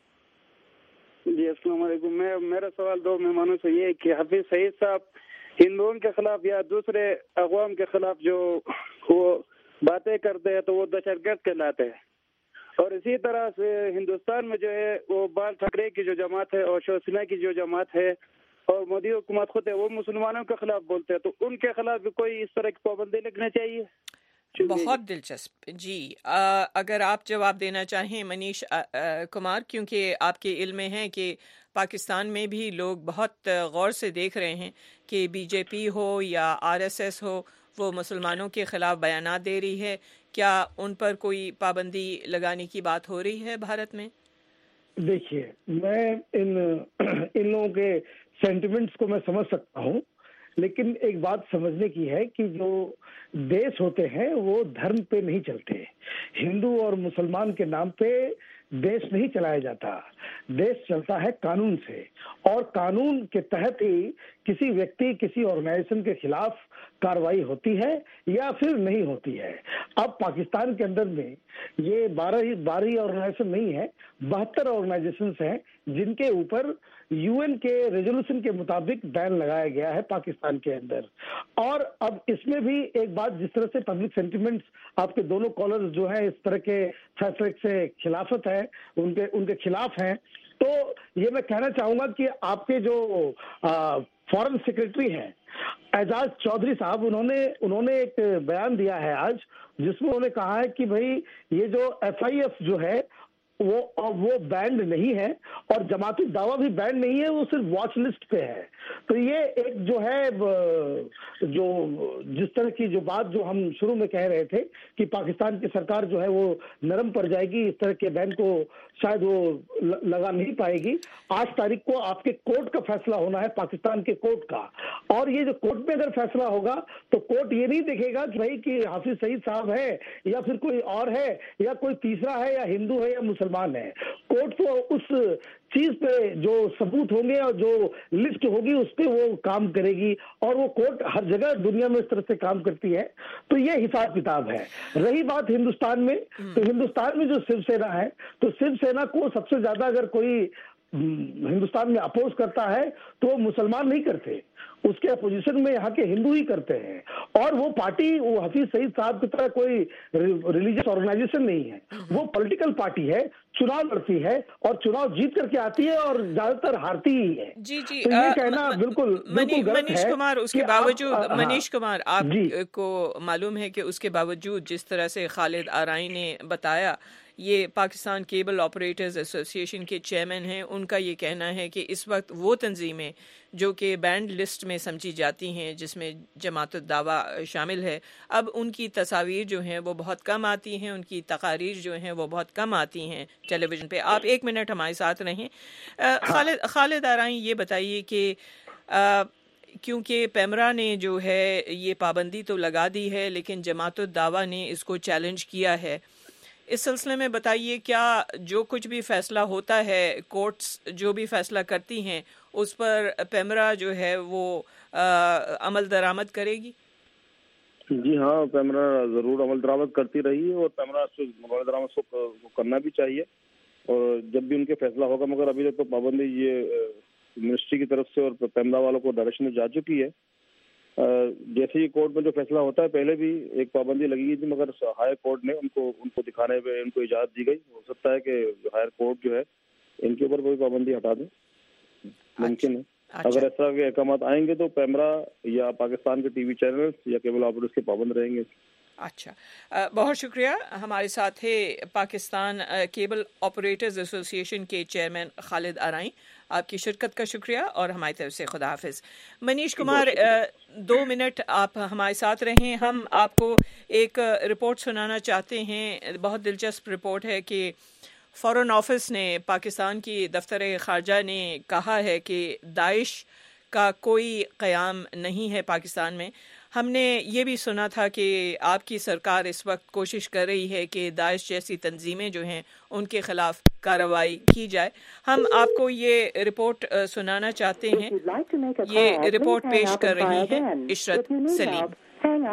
جی السلام علیکم. میں میرا سوال دو مہمانوں سے یہ ہے کہ حافظ سعید صاحب ہندوؤں کے خلاف یا دوسرے اقوام کے خلاف جو وہ باتیں کرتے ہیں تو وہ دہشت گرد کہلاتے ہیں، اور اسی طرح سے ہندوستان میں جو ہے وہ بال ٹھاکرے کی جو جماعت ہے اور شیو سینا کی جو جماعت ہے اور مودی حکومت خود ہے وہ مسلمانوں کے خلاف بولتے ہیں، تو ان کے خلاف بھی کوئی اس طرح کی پابندی لگنا چاہیے. بہت دلچسپ. جی آ, اگر آپ جواب دینا چاہیں منیش آ, آ, کمار، کیونکہ آپ کے علم میں ہے کہ پاکستان میں بھی لوگ بہت غور سے دیکھ رہے ہیں کہ بی جے پی ہو یا آر ایس ایس ہو وہ مسلمانوں کے خلاف بیانات دے رہی ہے. کیا ان پر کوئی پابندی لگانے کی بات ہو رہی ہے بھارت میں؟ دیکھیے، میں ان ان لوگوں کے سینٹیمنٹس کو میں سمجھ سکتا ہوں، لیکن ایک بات سمجھنے کی ہے کہ جو دیش ہوتے ہیں وہ دھرم پہ نہیں چلتے. ہندو اور مسلمان کے نام پہ دیش نہیں چلایا جاتا. دیش چلتا ہے قانون سے، اور قانون کے تحت ہی کسی ویکتی کسی آرگنائزیشن کے خلاف کاروائی ہوتی ہے یا پھر نہیں ہوتی ہے. اب پاکستان کے اندر میں یہ بارہ ہی بارہ آرگنائزیشن نہیں ہے، بہتر آرگنائزیشنز ہیں جن کے اوپر یو این کے ریزولوشن کے مطابق بین لگایا گیا ہے پاکستان کے اندر. اور اب اس میں بھی ایک بات، جس طرح سے پبلک سینٹیمنٹس آپ کے دونوں کالرز جو ہیں اس طرح کے فیصلے سے خلافت ہے، ان کے ان کے خلاف ہیں، تو یہ میں کہنا چاہوں گا کہ آپ کے جو فارن سیکرٹری ہیں اعجاز چودھری صاحب، انہوں نے انہوں نے ایک بیان دیا ہے آج، جس میں انہوں نے کہا ہے کہ بھائی یہ جو ایف آئی ایف جو ہے وہ وہ بینڈ نہیں ہے اور جماعتی دعویٰ بھی بینڈ نہیں ہے، وہ صرف واچ لسٹ پہ ہے. تو یہ ایک جو ہے جو جس طرح کی جو بات جو ہم شروع میں کہہ رہے تھے کہ پاکستان کی سرکار جو ہے وہ نرم پڑ جائے گی، اس طرح کے بین کو شاید وہ لگا نہیں پائے گی. آج تاریخ کو آپ کے کورٹ کا فیصلہ ہونا ہے، پاکستان کے کورٹ کا، اور یہ جو کورٹ میں اگر فیصلہ ہوگا تو کورٹ یہ نہیں دیکھے گا کہ بھائی کہ حافظ سعید صاحب ہے یا پھر کوئی اور ہے یا کوئی تیسرا ہے یا ہندو ہے یا مسلمان ہے. کورٹ تو اس چیز پہ جو ثبوت ہوں گے اور جو لسٹ ہوگی اس پہ وہ کام کرے گی، اور وہ کورٹ ہر جگہ دنیا میں اس طرح سے کام کرتی ہے. تو یہ حساب کتاب ہے. رہی بات ہندوستان میں، تو ہندوستان میں جو شیو سینا ہے، تو شیو سینا کو سب سے زیادہ اگر کوئی ہندوستان میں اپوز کرتا ہے تو وہ مسلمان نہیں کرتے، اس کے اپوزیشن میں یہاں کے ہندو ہی کرتے ہیں. اور وہ پارٹی وہ حفیظ سعید صاحب کی طرح کوئی ریلیجیس آرگنائزیشن نہیں ہے، وہ پولیٹیکل پارٹی ہے، چناؤ لڑتی ہے اور چناؤ جیت کر کے آتی ہے اور زیادہ تر ہارتی ہی ہے. جی جی، تو یہ کہنا بالکل بالکل غلط منیش ہے. کمار، اس کے باوجود منیش کمار آپ کو معلوم ہے کہ اس کے باوجود جس طرح سے خالد آرائی نے بتایا یہ پاکستان کیبل آپریٹرز ایسوسی ایشن کے چیئرمین ہیں، ان کا یہ کہنا ہے کہ اس وقت وہ تنظیمیں جو کہ بینڈ لسٹ میں سمجھی جاتی ہیں، جس میں جماعت الدعوہ شامل ہے، اب ان کی تصاویر جو ہیں وہ بہت کم آتی ہیں، ان کی تقاریر جو ہیں وہ بہت کم آتی ہیں ٹیلی ویژن پہ۔ آپ ایک منٹ ہمارے ساتھ رہیں۔ خالد خالد آرائیں، یہ بتائیے کہ کیونکہ پیمرا نے جو ہے یہ پابندی تو لگا دی ہے، لیکن جماعت الدعوہ نے اس کو چیلنج کیا ہے، اس سلسلے میں بتائیے کیا جو کچھ بھی فیصلہ ہوتا ہے، کورٹس جو بھی فیصلہ کرتی ہیں، اس پر پیمرا جو ہے وہ عمل درآمد کرے گی؟ جی ہاں، پیمرا ضرور عمل درآمد کرتی رہی ہے، اور پیمرا عمل درآمد کو کرنا بھی چاہیے، اور جب بھی ان کے فیصلہ ہوگا، مگر ابھی تک تو پابندی یہ منسٹری کی طرف سے اور پیمرا والوں کو ڈائریکشن جا چکی ہے۔ جیسے ہی کورٹ میں جو فیصلہ ہوتا ہے، پہلے بھی ایک پابندی لگی گئی تھی، مگر ہائی کورٹ نے ان کو ان کو دکھانے پہ ان کو اجازت دی گئی۔ ہو سکتا ہے کہ ہائر کورٹ جو ہے ان کے اوپر کوئی پابندی ہٹا دے، ممکن ہے۔ اگر اس طرح کے احکامات آئیں گے تو پیمرا یا پاکستان کے ٹی وی چینلز یا کیبل آپریٹرز کے پابند رہیں گے۔ اچھا، بہت شکریہ۔ ہمارے ساتھ ہے پاکستان کیبل آپریٹرز ایسوسی ایشن کے چیئرمین خالد آرائیں، آپ کی شرکت کا شکریہ، اور ہماری طرف سے خدا حافظ۔ منیش کمار، دو منٹ آپ ہمارے ساتھ رہیں، ہم آپ کو ایک رپورٹ سنانا چاہتے ہیں، بہت دلچسپ رپورٹ ہے کہ فارن آفس نے، پاکستان کی دفتر خارجہ نے کہا ہے کہ داعش کا کوئی قیام نہیں ہے پاکستان میں۔ ہم نے یہ بھی سنا تھا کہ آپ کی سرکار اس وقت کوشش کر رہی ہے کہ داعش جیسی تنظیمیں جو ہیں ان کے خلاف کارروائی کی جائے۔ ہم آپ کو یہ رپورٹ سنانا چاہتے ہیں، یہ رپورٹ پیش کر رہی ہیں عشرت سلیم۔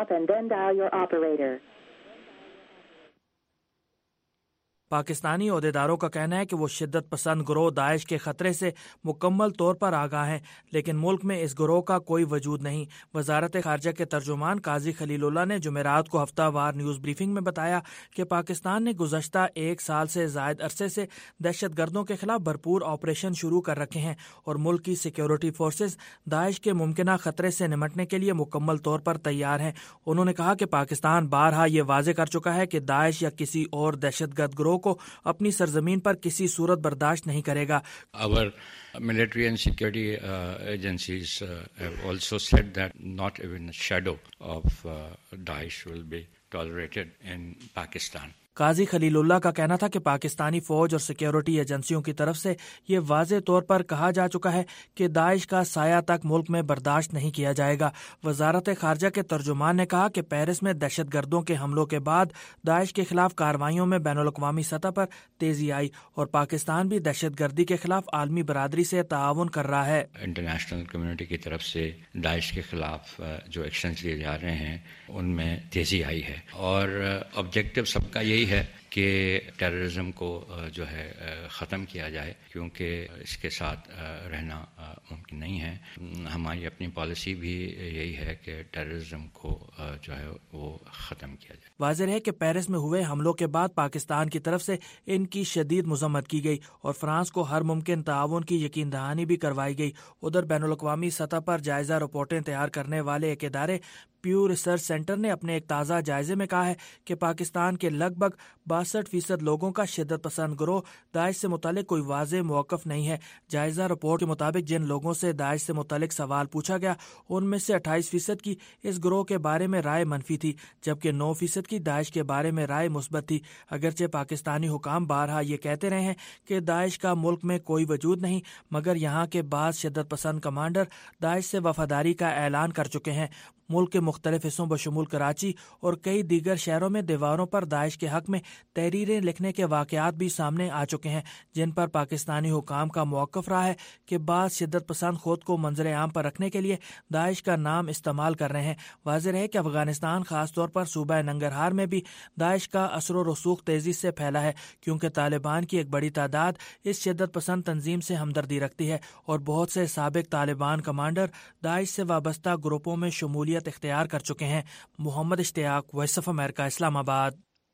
پاکستانی عہدیداروں کا کہنا ہے کہ وہ شدت پسند گروہ داعش کے خطرے سے مکمل طور پر آگاہ ہیں، لیکن ملک میں اس گروہ کا کوئی وجود نہیں۔ وزارت خارجہ کے ترجمان قاضی خلیل اللہ نے جمعرات کو ہفتہ وار نیوز بریفنگ میں بتایا کہ پاکستان نے گزشتہ ایک سال سے زائد عرصے سے دہشت گردوں کے خلاف بھرپور آپریشن شروع کر رکھے ہیں، اور ملک کی سیکیورٹی فورسز داعش کے ممکنہ خطرے سے نمٹنے کے لیے مکمل طور پر تیار ہیں۔ انہوں نے کہا کہ پاکستان بارہا یہ واضح کر چکا ہے کہ داعش یا کسی اور دہشت گرد گروہ کو اپنی سرزمین پر کسی صورت برداشت نہیں کرے گا۔ Our military and security uh, agencies uh, have also said that not even a shadow of uh, Daesh will be tolerated in Pakistan. قاضی خلیل اللہ کا کہنا تھا کہ پاکستانی فوج اور سیکیورٹی ایجنسیوں کی طرف سے یہ واضح طور پر کہا جا چکا ہے کہ داعش کا سایہ تک ملک میں برداشت نہیں کیا جائے گا۔ وزارت خارجہ کے ترجمان نے کہا کہ پیرس میں دہشت گردوں کے حملوں کے بعد داعش کے خلاف کارروائیوں میں بین الاقوامی سطح پر تیزی آئی، اور پاکستان بھی دہشت گردی کے خلاف عالمی برادری سے تعاون کر رہا ہے۔ انٹرنیشنل کمیونٹی کی طرف سے داعش کے خلاف جو ایکشنز لیے جا رہے ہیں ان میں تیزی آئی ہے، اور آبجیکٹو سب کا یہی ہے کہ ٹیررزم کو جو ہے ختم کیا جائے، کیونکہ اس کے ساتھ رہنا ممکن نہیں ہے۔ ہماری اپنی پالیسی بھی یہی ہے کہ ٹیررزم کو جو ہے وہ ختم کیا جائے۔ واضح ہے کہ پیرس میں ہوئے حملوں کے بعد پاکستان کی طرف سے ان کی شدید مذمت کی گئی، اور فرانس کو ہر ممکن تعاون کی یقین دہانی بھی کروائی گئی۔ ادھر بین الاقوامی سطح پر جائزہ رپورٹیں تیار کرنے والے ایک ادارے پیو ریسرچ سینٹر نے اپنے ایک تازہ جائزے میں کہا ہے کہ پاکستان کے لگ بھگ باسٹھ فیصد لوگوں کا شدت پسند گروہ داعش سے متعلق کوئی واضح موقف نہیں ہے۔ جائزہ رپورٹ کے مطابق جن لوگوں سے داعش سے متعلق سوال پوچھا گیا ان میں سے اٹھائیس فیصد کی اس گروہ کے بارے میں رائے منفی تھی، جبکہ نو فیصد کی داعش کے بارے میں رائے مثبت تھی۔ اگرچہ پاکستانی حکام بارہا یہ کہتے رہے ہیں کہ داعش کا ملک میں کوئی وجود نہیں، مگر یہاں کے بعض شدت پسند کمانڈر داعش سے وفاداری کا اعلان کر چکے ہیں۔ ملک کے مختلف حصوں بشمول کراچی اور کئی دیگر شہروں میں دیواروں پر داعش کے حق میں تحریریں لکھنے کے واقعات بھی سامنے آ چکے ہیں، جن پر پاکستانی حکام کا موقف رہا ہے کہ بعض شدت پسند خود کو منظر عام پر رکھنے کے لیے داعش کا نام استعمال کر رہے ہیں۔ واضح ہے کہ افغانستان خاص طور پر صوبہ ننگرہار میں بھی داعش کا اثر و رسوخ تیزی سے پھیلا ہے، کیونکہ طالبان کی ایک بڑی تعداد اس شدت پسند تنظیم سے ہمدردی رکھتی ہے، اور بہت سے سابق طالبان کمانڈر داعش سے وابستہ گروپوں میں شمولیت اختیار کر چکے ہیں۔ محمد اشتیاق، وائس آف امریکہ، اسلام آباد۔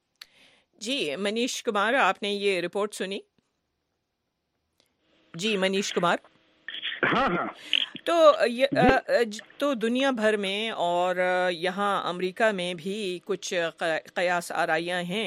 جی منیش کمار، آپ نے یہ رپورٹ سنی؟ جی منیش کمار۔ ہاں ہاں تو تو دنیا بھر میں اور یہاں امریکہ میں بھی کچھ قیاس آرائیاں ہیں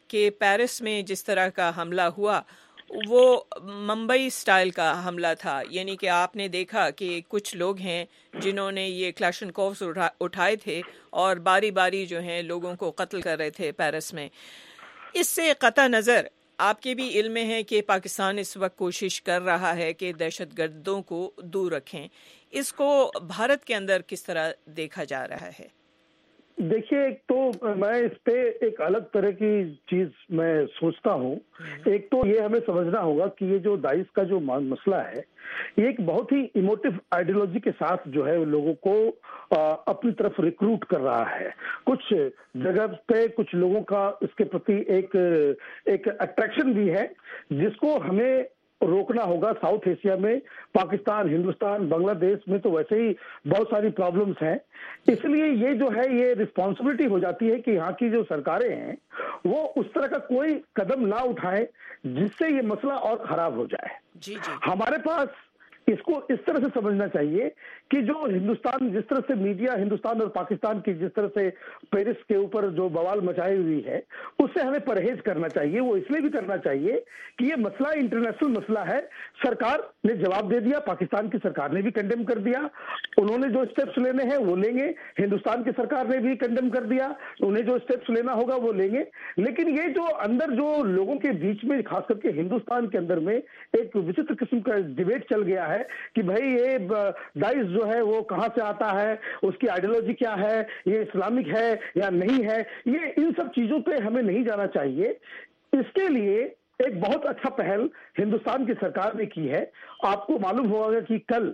کہ پیرس میں جس طرح کا حملہ ہوا وہ ممبئی سٹائل کا حملہ تھا، یعنی کہ آپ نے دیکھا کہ کچھ لوگ ہیں جنہوں نے یہ کلاشنکوفز اٹھائے تھے اور باری باری جو ہیں لوگوں کو قتل کر رہے تھے پیرس میں. اس سے قطع نظر آپ کے بھی علم میں ہے کہ پاکستان اس وقت کوشش کر رہا ہے کہ دہشت گردوں کو دور رکھیں. اس کو بھارت کے اندر کس طرح دیکھا جا رہا ہے؟ دیکھیے، ایک تو میں اس پہ ایک الگ طرح کی چیز میں سوچتا ہوں. ایک تو یہ ہمیں سمجھنا ہوگا کہ یہ جو داعش کا جو مسئلہ ہے یہ ایک بہت ہی ایموٹو آئیڈیالوجی کے ساتھ جو ہے لوگوں کو اپنی طرف ریکروٹ کر رہا ہے. کچھ جگہ پہ کچھ لوگوں کا اس کے پرتی ایک ایک اٹریکشن بھی ہے جس کو ہمیں روکنا ہوگا. ساؤتھ ایشیا میں پاکستان، ہندوستان، بنگلہ دیش میں تو ویسے ہی بہت ساری پرابلمز ہیں. اس لیے یہ جو ہے یہ رسپانسبلٹی ہو جاتی ہے کہ یہاں کی جو سرکاریں ہیں وہ اس طرح کا کوئی قدم نہ اٹھائیں جس سے یہ مسئلہ اور خراب ہو جائے. جی جی ہمارے پاس اس کو اس طرح سے سمجھنا چاہیے کہ جو ہندوستان جس طرح سے میڈیا ہندوستان اور پاکستان کی جس طرح سے پیرس کے اوپر جو بوال مچائی ہوئی ہے اس سے ہمیں پرہیز کرنا چاہیے. وہ اس لیے بھی کرنا چاہیے کہ یہ مسئلہ انٹرنیشنل مسئلہ ہے. سرکار نے جواب دے دیا، پاکستان کی سرکار نے بھی کنڈیم کر دیا، انہوں نے جو اسٹیپس لینے ہیں وہ لیں گے. ہندوستان کی سرکار نے بھی کنڈیم کر دیا، انہیں جو اسٹیپس لینا ہوگا وہ لیں گے. لیکن یہ جو اندر جو لوگوں کے بیچ میں خاص کر کے ہندوستان کے اندر میں ایک وچتر قسم کا ڈیبیٹ چل گیا ہے کہ بھائی یہ داعش جو ہے وہ کہاں سے آتا ہے، اس کی آئیڈیالوجی کیا ہے، یہ اسلامک ہے یا نہیں ہے، یہ ان سب چیزوں پہ ہمیں نہیں جانا چاہیے. اس کے لیے ایک بہت اچھا پہل ہندوستان کی سرکار نے کی ہے. آپ کو معلوم ہوگا کہ کل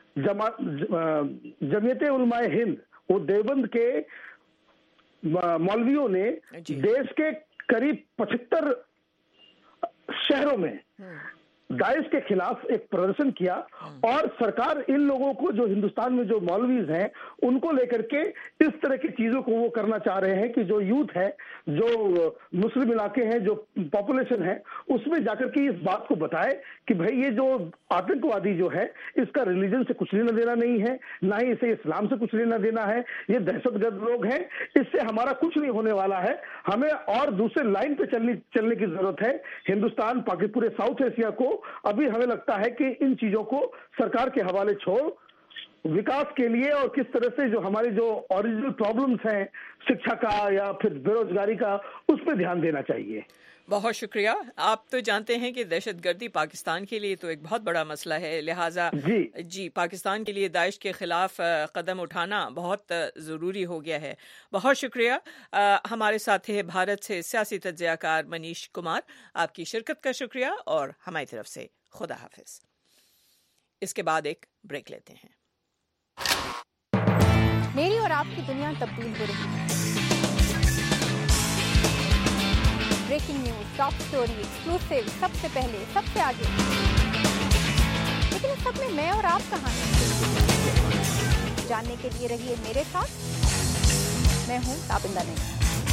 جمعیت علماء ہند وہ دیوبند کے مولویوں نے دیش کے قریب پچہتر شہروں میں داعش کے خلاف ایک پردرشن کیا اور سرکار ان لوگوں کو جو ہندوستان میں جو مولویز ہیں ان کو لے کر کے اس طرح کی چیزوں کو وہ کرنا چاہ رہے ہیں کہ جو یوتھ ہے، جو مسلم علاقے ہیں، جو پاپولیشن ہے، اس میں جا کر کے اس بات کو بتائے کہ بھائی یہ جو آتنکوادی جو ہے اس کا ریلیجن سے کچھ لینا دینا نہیں ہے، نہ ہی اسے اسلام سے کچھ لینا دینا ہے. یہ دہشت گرد لوگ ہیں، اس سے ہمارا کچھ نہیں ہونے والا ہے. ہمیں اور دوسرے لائن پہ چلنے چلنے کی ضرورت ہے. ہندوستان پاکستان پورے ساؤتھ ایشیا کو ابھی ہمیں لگتا ہے کہ ان چیزوں کو سرکار کے حوالے چھوڑ وکاس کے لیے اور کس طرح سے جو ہماری جو اوریجنل پرابلمز ہیں شکشا کا یا پھر بے روزگاری کا اس پہ دھیان دینا چاہیے. بہت شکریہ. آپ تو جانتے ہیں کہ دہشت گردی پاکستان کے لیے تو ایک بہت بڑا مسئلہ ہے، لہٰذا جی جی پاکستان کے لیے داعش کے خلاف قدم اٹھانا بہت ضروری ہو گیا ہے. بہت شکریہ. ہمارے ساتھ ہے بھارت سے سیاسی تجزیہ کار منیش کمار. آپ کی شرکت کا شکریہ اور ہماری طرف سے خدا حافظ. اس کے بعد ایک بریک لیتے ہیں. میری اور آپ کی دنیا تبدیل ہو رہی ہے. Breaking news, top story, exclusive, سب سے پہلے، سب سے آگے. لیکن اس سب میں میں اور آپ کہاں ہیں؟ جاننے کے لیے رہیے میرے ساتھ. میں ہوں تابندہ نہیں.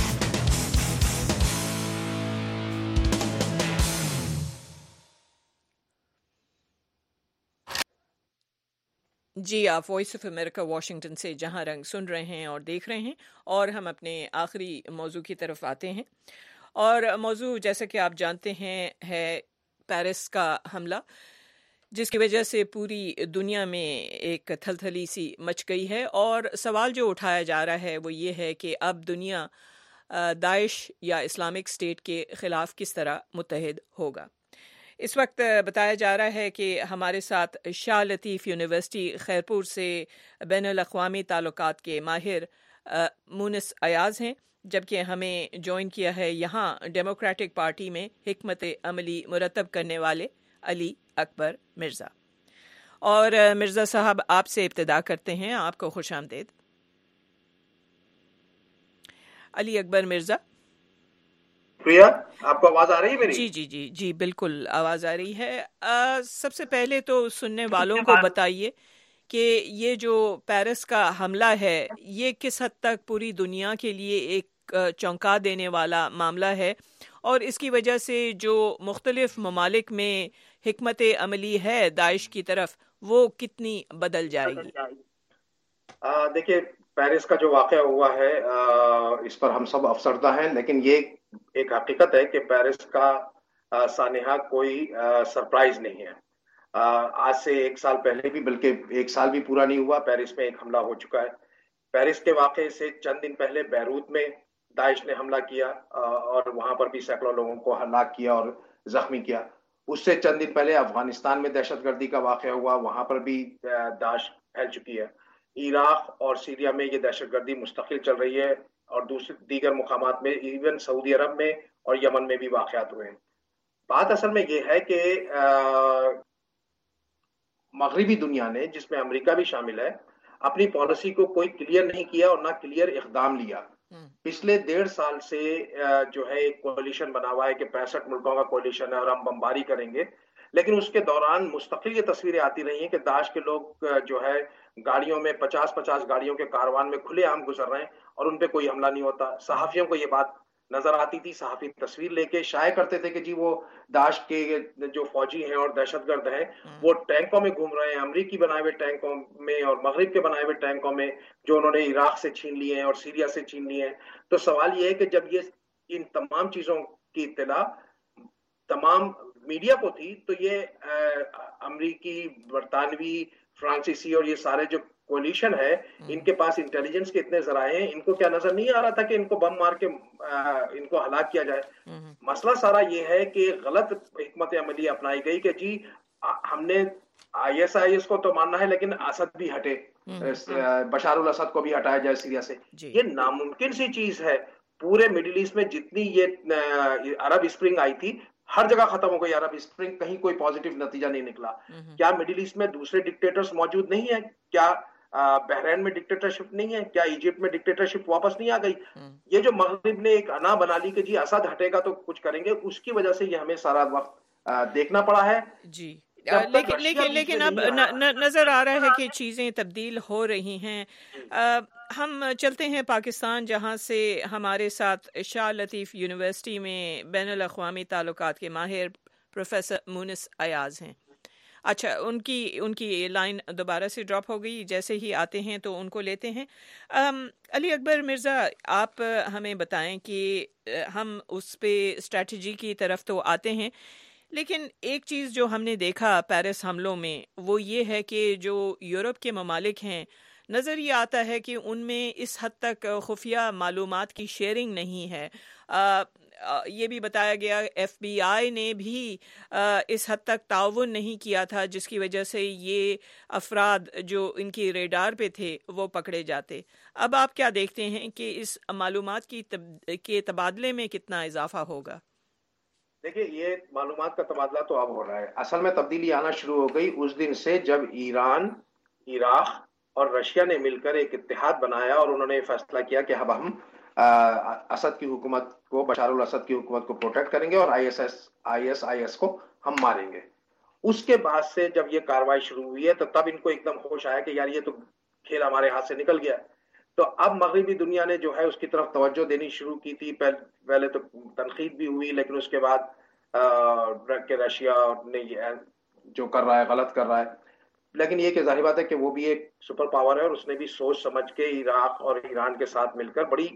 جی آپ وائس آف امریکہ واشنگٹن سے جہاں رنگ سن رہے ہیں اور دیکھ رہے ہیں، اور ہم اپنے آخری موضوع کی طرف آتے ہیں. اور موضوع جیسا کہ آپ جانتے ہیں ہے پیرس کا حملہ، جس کی وجہ سے پوری دنیا میں ایک تھل تھلی سی مچ گئی ہے. اور سوال جو اٹھایا جا رہا ہے وہ یہ ہے کہ اب دنیا داعش یا اسلامک اسٹیٹ کے خلاف کس طرح متحد ہوگا. اس وقت بتایا جا رہا ہے کہ ہمارے ساتھ شاہ لطیف یونیورسٹی خیرپور سے بین الاقوامی تعلقات کے ماہر مونس ایاز ہیں، جبکہ ہمیں جوائن کیا ہے یہاں ڈیموکریٹک پارٹی میں حکمت عملی مرتب کرنے والے علی اکبر مرزا. اور مرزا صاحب آپ سے ابتدا کرتے ہیں. آپ کو خوش آمدید. علی اکبر مرزا. پریا، آپ کو آواز آ رہی ہے میری؟ جی جی جی جی بالکل آواز آ رہی ہے. آ, سب سے پہلے تو سننے والوں کو بتائیے کہ یہ جو پیرس کا حملہ ہے یہ کس حد تک پوری دنیا کے لیے ایک چونکا دینے والا معاملہ ہے، اور اس کی وجہ سے جو مختلف ممالک میں حکمت عملی ہے داعش کی طرف وہ کتنی بدل جائے گی؟ دیکھیے، پیرس کا جو واقعہ ہوا ہے اس پر ہم سب افسردہ ہیں، لیکن یہ ایک حقیقت ہے کہ پیرس کا سانحہ کوئی سرپرائز نہیں ہے. آج سے ایک سال پہلے بھی، بلکہ ایک سال بھی پورا نہیں ہوا، پیرس میں ایک حملہ ہو چکا ہے. پیرس کے واقعے سے چند دن پہلے بیروت میں داعش نے حملہ کیا اور وہاں پر بھی سینکڑوں لوگوں کو ہلاک کیا اور زخمی کیا. اس سے چند دن پہلے افغانستان میں دہشت گردی کا واقعہ ہوا، وہاں پر بھی داعش پھیل چکی ہے. عراق اور سیریا میں یہ دہشت گردی مستقل چل رہی ہے اور دوسرے دیگر مقامات میں، ایون سعودی عرب میں اور یمن میں بھی واقعات ہوئے ہیں. بات اصل میں یہ ہے کہ مغربی دنیا نے، جس میں امریکہ بھی شامل ہے، اپنی پالیسی کو کوئی کلیئر نہیں کیا اور نہ کلیئر اقدام لیا. پچھلے ڈیڑھ سال سے جو ہے ایک کولیشن بنا ہوا ہے کہ پینسٹھ ملکوں کا کولیشن ہے اور ہم بمباری کریں گے، لیکن اس کے دوران مستقل یہ تصویریں آتی رہی ہیں کہ داعش کے لوگ جو ہے گاڑیوں میں پچاس پچاس گاڑیوں کے کاروان میں کھلے عام گزر رہے ہیں اور ان پہ کوئی حملہ نہیں ہوتا. صحافیوں کو یہ بات نظر آتی تھی، صحافی تصویر لے کے شائع کرتے تھے کہ جی وہ داعش کے جو فوجی ہیں اور دہشت گرد ہیں وہ ٹینکوں میں گھوم رہے ہیں، امریکی بنائے ہوئے ٹینکوں میں اور مغرب کے بنائے ہوئے ٹینکوں میں، جو انہوں نے عراق سے چھین لیے ہیں اور سیریا سے چھین لیے ہیں. تو سوال یہ ہے کہ جب یہ ان تمام چیزوں کی اطلاع تمام میڈیا کو تھی تو یہ امریکی، برطانوی، فرانسیسی اور یہ سارے جو کولیشن ہے، ان کے پاس انٹیلیجنس کے اتنے ذرائع ہیں، ان کو کیا نظر نہیں آ رہا تھا کہ ان کو بم مار کے ان کو ہلاک کیا جائے؟ مسئلہ سارا یہ ہے کہ غلط حکمت عملی اپنائی گئی کہ جی ہم نے آئی ایس آئی ایس کو تو ماننا ہے لیکن اسد بھی ہٹے، بشار الاسد کو بھی ہٹایا جائے سیریا سے. یہ ناممکن سی چیز ہے. پورے مڈل ایسٹ میں جتنی یہ عرب اسپرنگ آئی تھی ہر جگہ ختم ہو گئی عرب اسپرنگ، کہیں کوئی پازیٹیو نتیجہ نہیں نکلا. کیا مڈل ایسٹ میں دوسرے ڈکٹیٹرز موجود نہیں ہیں؟ کیا بحرین میں ڈکٹیٹرشپ نہیں ہے؟ کیا ایجپٹ میں ڈکٹیٹرشپ واپس نہیں آ گئی؟ یہ جو مغرب نے ایک انا بنا لی کہ جی اسد ہٹے گا تو کچھ کریں گے، اس کی وجہ سے یہ ہمیں سارا وقت دیکھنا پڑا ہے. جی لیکن لیکن لیکن اب نظر آ رہا ہے کہ چیزیں تبدیل ہو رہی ہیں. ہم چلتے ہیں پاکستان، جہاں سے ہمارے ساتھ شاہ لطیف یونیورسٹی میں بین الاقوامی تعلقات کے ماہر پروفیسر مونس ایاز ہیں. اچھا، ان کی ان کی لائن دوبارہ سے ڈراپ ہو گئی، جیسے ہی آتے ہیں تو ان کو لیتے ہیں. علی اکبر مرزا، آپ ہمیں بتائیں کہ ہم اس پہ اسٹریٹجی کی طرف تو آتے ہیں، لیکن ایک چیز جو ہم نے دیکھا پیرس حملوں میں وہ یہ ہے کہ جو یورپ کے ممالک ہیں، نظر یہ آتا ہے کہ ان میں اس حد تک خفیہ معلومات کی شیئرنگ نہیں ہے. آ, آ, یہ بھی بتایا گیا ایف بی آئی نے بھی آ, اس حد تک تعاون نہیں کیا تھا، جس کی وجہ سے یہ افراد جو ان کی ریڈار پہ تھے وہ پکڑے جاتے. اب آپ کیا دیکھتے ہیں کہ اس معلومات کی تب... کے تبادلے میں کتنا اضافہ ہوگا؟ دیکھیے، یہ معلومات کا تبادلہ تو اب ہو رہا ہے. اصل میں تبدیلی آنا شروع ہو گئی اس دن سے جب ایران، عراق اور رشیا نے مل کر ایک اتحاد بنایا اور انہوں نے فیصلہ کیا کہ اب ہم اسد کی حکومت کو، بشار الاسد کی حکومت کو پروٹیکٹ کریں گے اور I S S I S I S کو ہم ماریں گے. اس کے بعد سے جب یہ کاروائی شروع ہوئی ہے تو تب ان کو ایک دم ہوش آیا کہ یار یہ تو کھیل ہمارے ہاتھ سے نکل گیا. تو اب مغربی دنیا نے جو ہے اس کی طرف توجہ دینی شروع کی تھی. پہلے تو تنقید بھی ہوئی، لیکن اس کے بعد کہ رشیا نے جو کر رہا ہے غلط کر رہا ہے. لیکن یہ کہ ظاہر بات ہے کہ وہ بھی ایک سپر پاور ہے اور اس نے بھی سوچ سمجھ کے عراق اور ایران کے ساتھ مل کر بڑی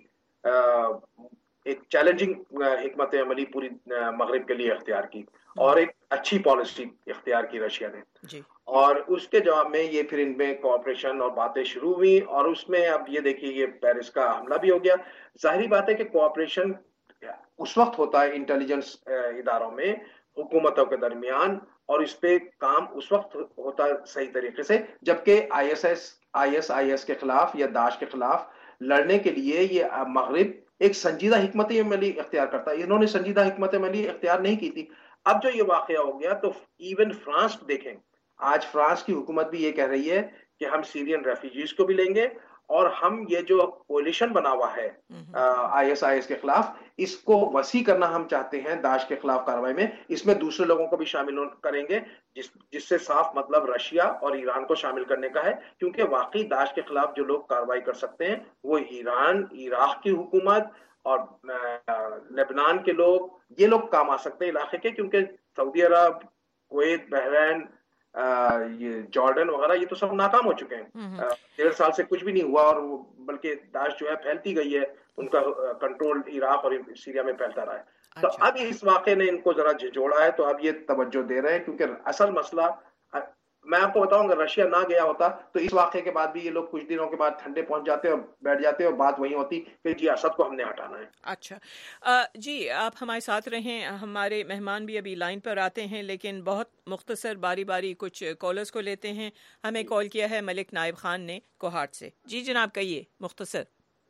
ایک چیلنجنگ حکمت عملی پوری مغرب کے لیے اختیار کی اور ایک اچھی پالیسی اختیار کی رشیا نے. جی. اور اس کے جواب میں یہ پھر ان میں کوآپریشن اور باتیں شروع ہوئی اور اس میں اب یہ دیکھیے یہ پیرس کا حملہ بھی ہو گیا. ظاہری بات ہے کہ کوآپریشن اس وقت ہوتا ہے انٹیلیجنس اداروں میں حکومتوں کے درمیان، اور اس پہ کام اس وقت ہوتا ہے صحیح طریقے سے جبکہ I S S I S I S کے خلاف یا داعش کے خلاف لڑنے کے لیے یہ مغرب ایک سنجیدہ حکمت عملی اختیار کرتا ہے. انہوں نے سنجیدہ حکمت عملی اختیار نہیں کی تھی. اب جو یہ واقعہ ہو گیا تو ایون فرانس دیکھیں، آج فرانس کی حکومت بھی یہ کہہ رہی ہے کہ ہم سیرین ریفیوجیز کو بھی لیں گے اور ہم یہ جو کولیشن بنا ہوا ہے آئی ایس آئی ایس کے خلاف، اس کو وسیع کرنا ہم چاہتے ہیں داعش کے خلاف کارروائی میں. اس میں دوسرے لوگوں کو بھی شامل کریں گے، جس جس سے صاف مطلب رشیا اور ایران کو شامل کرنے کا ہے، کیونکہ واقعی داعش کے خلاف جو لوگ کارروائی کر سکتے ہیں وہ ایران، عراق کی حکومت اور لبنان کے لوگ، یہ لوگ کام آ سکتے ہیں علاقے کے، کیونکہ سعودی عرب، کویت، بحرین، یہ جارڈن وغیرہ یہ تو سب ناکام ہو چکے ہیں. ڈیڑھ سال سے کچھ بھی نہیں ہوا اور بلکہ داعش جو ہے پھیلتی گئی ہے, ان کا کنٹرول عراق اور سیریا میں پھیلتا رہا ہے. تو اب اس واقعے نے ان کو ذرا جھنجھوڑا ہے, تو اب یہ توجہ دے رہے ہیں, کیونکہ اصل مسئلہ میں آپ کو بتاؤں, اگر رشیا نہ گیا ہوتا تو اس واقعے کے بعد بھی یہ لوگ کچھ دنوں کے بعد ٹھنڈے پہنچ جاتے اور بیٹھ جاتے اور بات وہی ہوتی کہ جی اسد کو ہم نے ہٹانا ہے. اچھا جی, آپ ہمارے ساتھ رہیں, ہمارے مہمان بھی ابھی لائن پر آتے ہیں, لیکن بہت مختصر باری باری کچھ کالرز کو لیتے ہیں. ہمیں کال کیا ہے ملک نائب خان نے کوہاٹ سے. جی جناب کہیے مختصر.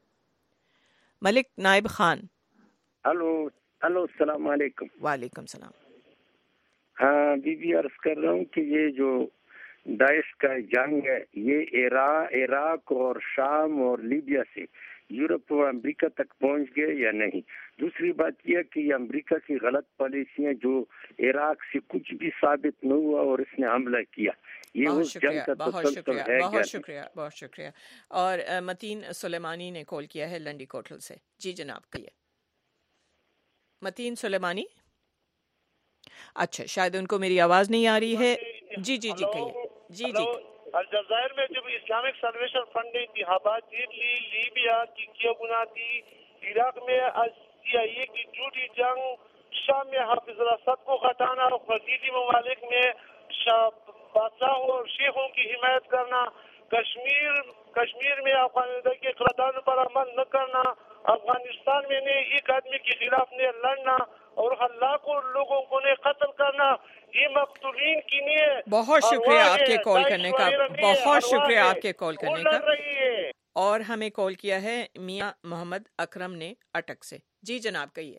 ملک نائب خان. ہلو ہلو السلام علیکم. وعلیکم السلام. ہاں بی بی عرض کر رہا ہوں کہ یہ جو داعش کا جنگ ہے یہ عراق اور شام اور لیبیا سے یورپ اور امریکہ تک پہنچ گئے یا نہیں. دوسری بات یہ کہ یہ امریکہ کی غلط پالیسیاں جو عراق سے کچھ بھی ثابت نہ ہوا اور اس نے حملہ کیا, یہ اس جنگ کا تسلسل ہے. بہت شکریہ بہت شکریہ. اور متین سلیمانی نے کال کیا ہے لنڈی کوٹل سے. جی جناب کہیے. متین سلیمانی. اچھا شاید ان کو میری آواز نہیں آ رہی ہے. جی جی جی کہیے. جی جی. الجزائر میں جب اسلامک سلویشن فرنٹ نے انتخابات جیت لی, لیبیا کی کیا گناہ تھی, عراق میں سی آئی اے کی جھوٹی جنگ, شام میں حافظ الاسد کو ہٹانا اور خلیجی ممالک میں بادشاہوں اور شیخوں کی حمایت کرنا, کشمیر کشمیر میں افغانستان کے قراردادوں پر عمل نہ کرنا, افغانستان میں نے ایک آدمی کے خلاف نے لڑنا اور لاکھوں لوگوں کو نے قتل کرنا, یہ مقتولین کی نہیں. بہت شکریہ آپ کے کال کرنے کا, بہت شکریہ آپ کے کال کرنے کا. اور ہمیں کال کیا ہے میاں محمد اکرم نے اٹک سے. جی جناب کہیے.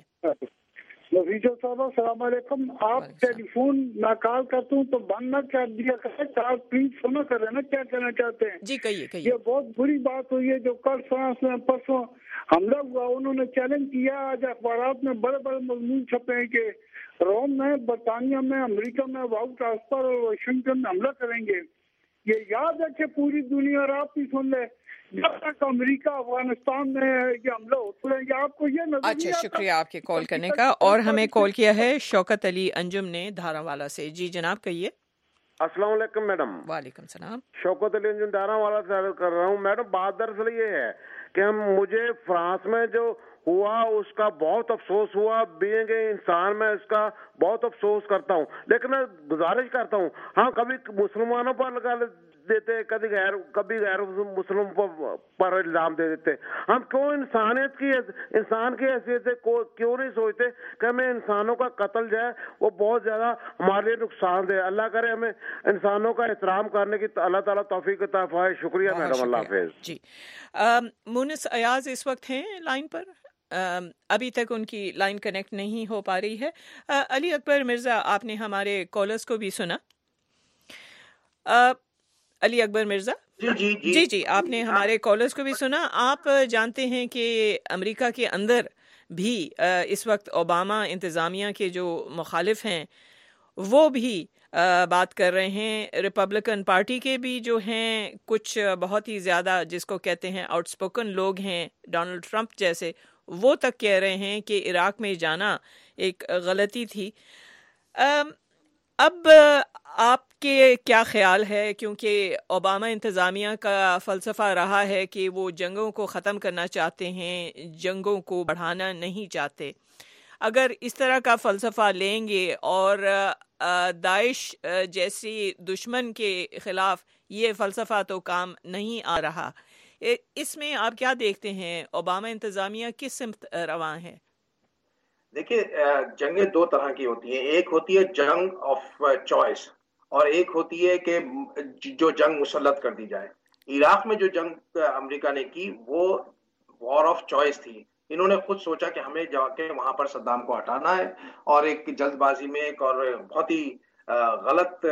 نفیسہ صاحب السلام علیکم. آپ ٹیلی فون میں کال کرتا ہوں تو بند نہ کر دیا کریں, کال پلیز سنا کر رہے نا کیا کہنا چاہتے ہیں. جی کہیے کہیے. یہ بہت بری بات ہوئی ہے جو کل فرانس میں پرسوں حملہ ہوا, انہوں نے چیلنج کیا, آج اخبارات میں بڑے بڑے مضمون چھپے ہیں کہ روم میں, برطانیہ میں, امریکہ میں وائٹ ہاؤس پر اور واشنگٹن میں حملہ کریں گے. یہ یاد ہے کہ پوری دنیا, اور آپ بھی سن لیں, جب تک امریکہ افغانستان میں یہ حملہ ہوتے رہیں گے آپ کو یہ نظر. اچھا شکریہ آپ کے کال کرنے کا. اور ہمیں کال کیا ہے شوکت علی انجم نے دھارا والا سے. جی جناب کہیے. السلام علیکم میڈم. وعلیکم السلام. شوکت علی انجم دھارا والا سے کر رہا ہوں. میڈم بات دراصل یہ ہے کہ ہم مجھے فرانس میں جو ہوا اس کا بہت افسوس ہوا, بینگ اے انسان میں اس کا بہت افسوس کرتا ہوں, لیکن میں گزارش کرتا ہوں, ہاں کبھی مسلمانوں پر لگا دیتے, کبھی غیر کبھی غیر مسلم پر الزام دے دیتے. ہم کیوں انسانیت کی انسان کی حیثیت سے کیوں نہیں سوچتے کہ ہمیں انسانوں کا قتل جو ہے وہ بہت زیادہ ہمارے لیے نقصان دہ. اللہ کرے ہمیں انسانوں کا احترام کرنے کی اللہ تعالیٰ توفیق عطا فرمائے. شکریہ میڈم, اللہ حافظ. جی مونس ایاز اس وقت ہیں لائن پر, ابھی تک ان کی لائن کنیکٹ نہیں ہو پا رہی ہے. علی اکبر مرزا آپ نے ہمارے کالرز کو بھی سنا. علی اکبر مرزا. جی جی جی جی آپ نے ہمارے کالرز کو بھی سنا. آپ جانتے ہیں کہ امریکہ کے اندر بھی اس وقت اوباما انتظامیہ کے جو مخالف ہیں وہ بھی بات کر رہے ہیں. ریپبلکن پارٹی کے بھی جو ہیں کچھ بہت ہی زیادہ جس کو کہتے ہیں آؤٹ اسپوکن لوگ ہیں, ڈونلڈ ٹرمپ جیسے, وہ تک کہہ رہے ہیں کہ عراق میں جانا ایک غلطی تھی. اب آپ کے کیا خیال ہے, کیونکہ اوباما انتظامیہ کا فلسفہ رہا ہے کہ وہ جنگوں کو ختم کرنا چاہتے ہیں, جنگوں کو بڑھانا نہیں چاہتے. اگر اس طرح کا فلسفہ لیں گے اور داعش جیسی دشمن کے خلاف یہ فلسفہ تو کام نہیں آ رہا, اس میں آپ کیا دیکھتے ہیں, اوباما انتظامیہ کس سمت رواں ہے؟ دیکھیے جنگیں دو طرح کی ہوتی ہیں, ایک ہوتی ہے جنگ آف چوائس اور ایک ہوتی ہے کہ جو جنگ مسلط کر دی جائے. عراق میں جو جنگ امریکہ نے کی وہ وار آف چوائس تھی. انہوں نے خود سوچا کہ ہمیں جا کے وہاں پر صدام کو ہٹانا ہے, اور ایک جلد بازی میں ایک اور بہت ہی غلط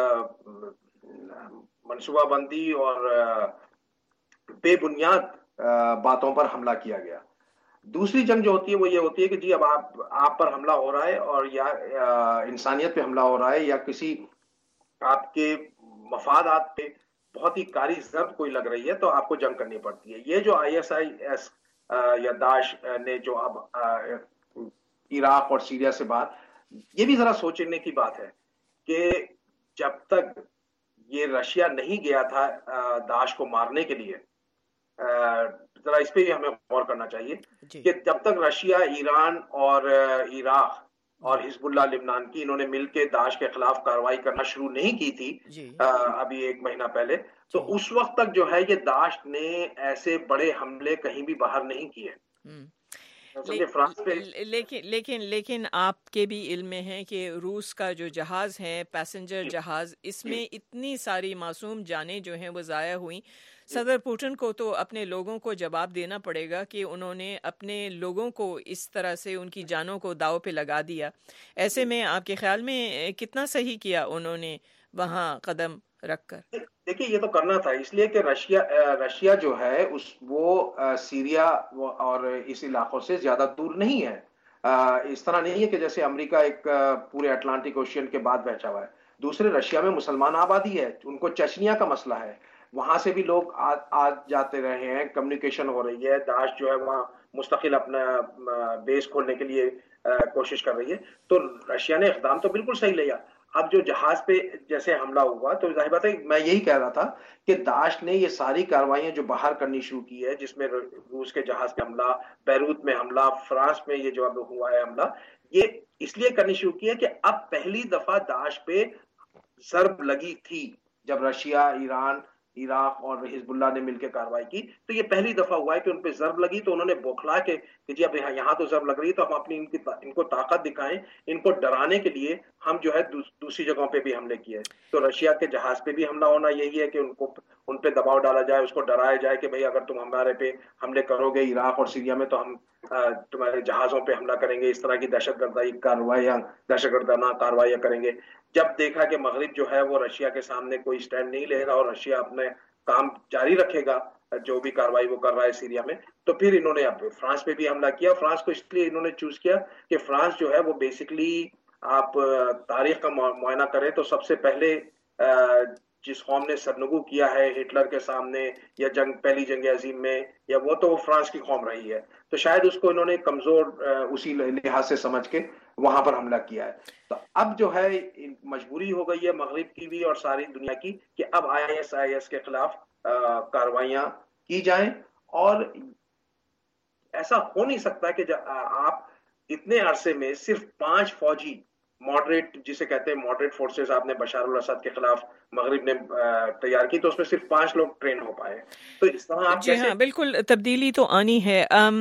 منصوبہ بندی اور بے بنیاد باتوں پر حملہ کیا گیا. دوسری جنگ جو ہوتی ہے وہ یہ ہوتی ہے کہ جی اب آپ آپ پر حملہ ہو رہا ہے اور یا انسانیت پہ حملہ ہو رہا ہے یا کسی آپ کے مفادات پہ بہت ہی کاری ضرب کوئی لگ رہی ہے تو آپ کو جنگ کرنی پڑتی ہے. یہ جو آئی ایس آئی ایس یا داعش نے جو اب عراق اور سیریا سے بات, یہ بھی ذرا سوچنے کی بات ہے کہ جب تک یہ رشیا نہیں گیا تھا داعش کو مارنے کے لیے، ذرا اس پہ بھی ہمیں غور کرنا چاہیے کہ جب تک رشیا، ایران اور عراق اور حزب اللہ لبنان کی انہوں نے مل کے داعش کے خلاف کارروائی کرنا شروع نہیں کی تھی ابھی ایک مہینہ پہلے، تو اس وقت تک جو ہے یہ داعش نے ایسے بڑے حملے کہیں بھی باہر نہیں کیے. لیکن لیکن لیکن آپ کے بھی علم میں ہے کہ روس کا جو جہاز ہے، پیسنجر جہاز، اس میں اتنی ساری معصوم جانیں جو ہیں وہ ضائع ہوئیں. صدر پوٹن کو تو اپنے لوگوں کو جواب دینا پڑے گا کہ انہوں نے اپنے لوگوں کو اس طرح سے ان کی جانوں کو داؤ پہ لگا دیا. ایسے میں آپ کے خیال میں کتنا صحیح کیا انہوں نے وہاں قدم رکھ کر؟ دیکھیے یہ تو کرنا تھا، اس لیے کہ رشیا رشیا جو ہے اس وہ سیریا اور اس علاقوں سے زیادہ دور نہیں ہے. اس طرح نہیں ہے کہ جیسے امریکہ ایک پورے اٹلانٹک اوشین کے بعد بیٹھا ہوا ہے. دوسرے رشیا میں مسلمان آبادی ہے، ان کو چچنیا کا مسئلہ ہے، وہاں سے بھی لوگ آ جاتے رہے ہیں، کمیونیکیشن ہو رہی ہے. داعش جو ہے وہاں مستقل اپنا بیس کھولنے کے لیے کوشش کر رہی ہے. تو رشیا نے اقدام تو بالکل صحیح لیا. اب جو جہاز پہ جیسے حملہ ہوا تو ظاہر بات ہے، میں یہی کہہ رہا تھا کہ داعش نے یہ ساری کارروائیاں جو باہر کرنی شروع کی ہے، جس میں روس کے جہاز پہ حملہ، بیروت میں حملہ، فرانس میں یہ جو اب ہوا ہے حملہ، یہ اس لیے کرنی شروع کی ہے کہ اب پہلی دفعہ داعش پہ ضرب لگی تھی. جب رشیا، ایران، عراق اور حزب اللہ نے مل کے کارروائی کی تو یہ پہلی دفعہ ہوا ہے کہ ان پہ ضرب لگی. تو انہوں نے بوکھلا کے کہ جی اب یہاں تو ضرب لگ رہی ہے تو ہم اپنی ان کی ان کو طاقت دکھائیں، ان کو ڈرانے کے لیے ہم جو ہے دوسری جگہوں پہ بھی حملے کیے. تو رشیا کے جہاز پہ بھی حملہ ہونا یہی ہے کہ ان کو ان پہ دباؤ ڈالا جائے، اس کو ڈرایا جائے کہ بھئی اگر تم ہمارے پہ حملے کرو گے عراق اور سیریا میں تو ہم تمہارے جہازوں پہ حملہ کریں گے، اس طرح کی دہشت گردی کارروائیاں دہشت گردانہ کارروائیاں کریں گے. جب دیکھا کہ مغرب جو ہے وہ رشیا کے سامنے کوئی سٹینڈ نہیں لے گا اور رشیا اپنے کام جاری رکھے گا جو بھی کارروائی وہ کر رہا ہے سیریا میں، تو پھر انہوں نے اب فرانس پہ بھی حملہ کیا. فرانس کو اس لیے انہوں نے چوز کیا کہ فرانس جو ہے وہ بیسکلی آپ تاریخ کا معائنہ کریں تو سب سے پہلے جس قوم نے سرنگو کیا ہے ہٹلر کے سامنے یا جنگ پہلی جنگ عظیم میں، یا وہ تو فرانس کی قوم رہی ہے. تو شاید اس کو انہوں نے کمزور اسی لحاظ سے سمجھ کے وہاں پر حملہ کیا ہے. تو اب جو ہے مجبوری ہو گئی ہے مغرب کی بھی اور ساری دنیا کی کہ اب آئی ایس آئی ایس کے خلاف کارروائیاں کی جائیں. اور ایسا ہو نہیں سکتا کہ آپ اتنے عرصے میں صرف پانچ فوجی ماڈریٹ، جسے کہتے ہیں ماڈریٹ فورسز، آپ نے بشار الاسد کے خلاف مغرب نے تیار کی تو اس میں صرف پانچ لوگ ٹرین ہو پائے. تو اس طرح آپ جی ہاں بالکل تبدیلی تو آنی ہے.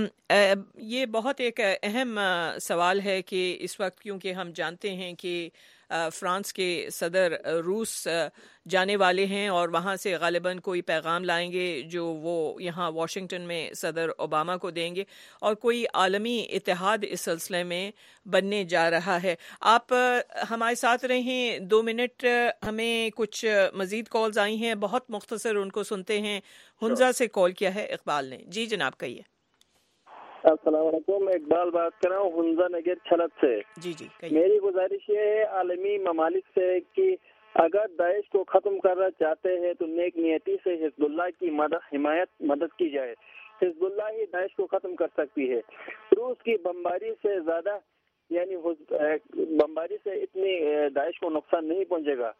یہ بہت ایک اہم سوال ہے کہ اس وقت کیونکہ ہم جانتے ہیں کہ فرانس کے صدر روس جانے والے ہیں اور وہاں سے غالباً کوئی پیغام لائیں گے جو وہ یہاں واشنگٹن میں صدر اوباما کو دیں گے، اور کوئی عالمی اتحاد اس سلسلے میں بننے جا رہا ہے. آپ ہمارے ساتھ رہیں دو منٹ، ہمیں کچھ مزید کالز آئی ہیں، بہت مختصر ان کو سنتے ہیں. ہنزا سے کال کیا ہے اقبال نے. جی جناب کہیے. السلام علیکم، میں اقبال بات کر رہا ہوں ہنزا نگر چھلت سے. جی جی میری گزارش یہ ہے عالمی ممالک سے کہ اگر داعش کو ختم کرنا چاہتے ہیں تو نیک نیتی سے حزب اللہ کی مدد حمایت مدد کی جائے. حزب اللہ ہی داعش کو ختم کر سکتی ہے. روس کی بمباری سے زیادہ یعنی بمباری سے اتنی داعش کو نقصان نہیں پہنچے گا.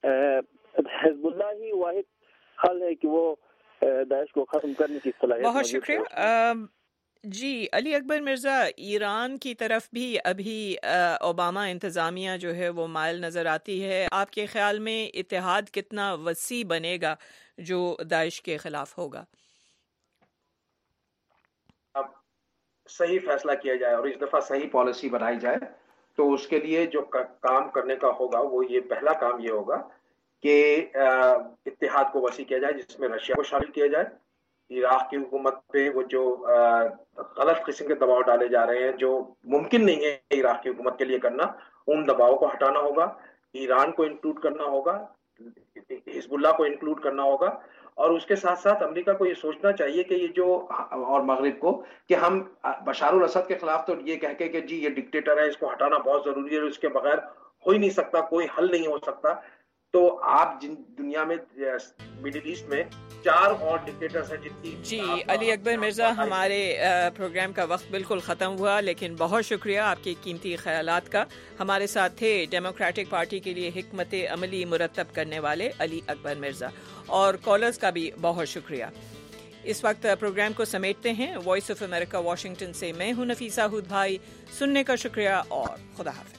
حزب اللہ ہی واحد حل ہے کہ وہ داعش کو ختم کرنے کی صلاحیت. بہت شکریہ. جی علی اکبر مرزا، ایران کی طرف بھی ابھی اوباما انتظامیہ جو ہے وہ مائل نظر آتی ہے. آپ کے خیال میں اتحاد کتنا وسیع بنے گا جو داعش کے خلاف ہوگا؟ اب صحیح فیصلہ کیا جائے اور اس دفعہ صحیح پالیسی بنائی جائے تو اس کے لیے جو کام کرنے کا ہوگا وہ یہ پہلا کام یہ ہوگا کہ اتحاد کو وسیع کیا جائے، جس میں رشیا کو شامل کیا جائے. عراق کی حکومت پہ وہ جو غلط قسم کے دباؤ ڈالے جا رہے ہیں جو ممکن نہیں ہے عراق کی حکومت کے لیے کرنا، ان دباؤ کو ہٹانا ہوگا. ایران کو انکلوڈ کرنا ہوگا، حزب اللہ کو انکلوڈ کرنا ہوگا، اور اس کے ساتھ ساتھ امریکہ کو یہ سوچنا چاہیے کہ یہ جو اور مغرب کو کہ ہم بشار الاسد کے خلاف تو یہ کہہ کے کہ جی یہ ڈکٹیٹر ہے، اس کو ہٹانا بہت ضروری ہے، اس کے بغیر ہو ہی نہیں سکتا، کوئی حل نہیں ہو سکتا. تو آپ جن دنیا میں مڈل ایسٹ میں چار اور ڈکٹیٹرز ہیں جن کی جی علی اکبر مرزا، ہمارے پروگرام کا وقت بالکل ختم ہوا، لیکن بہت شکریہ آپ کے قیمتی خیالات کا۔ ہمارے ساتھ تھے ڈیموکریٹک پارٹی کے لیے حکمت عملی مرتب کرنے والے علی اکبر مرزا، اور کالرز کا بھی بہت شکریہ۔ اس وقت پروگرام کو سمیٹتے ہیں۔ وائس آف امریکہ واشنگٹن سے میں ہوں نفیسہ ہود بھائی، سننے کا شکریہ اور خدا حافظ۔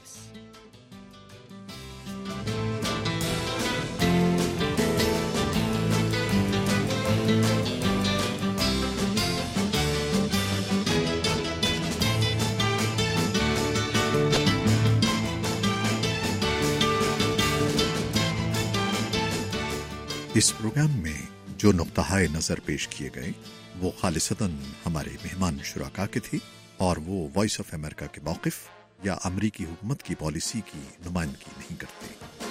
اس پروگرام میں جو نقطہ نظر پیش کیے گئے وہ خالصتاً ہمارے مہمان شرکا کے تھے، اور وہ وائس آف امریکہ کے موقف یا امریکی حکومت کی پالیسی کی نمائندگی نہیں کرتے۔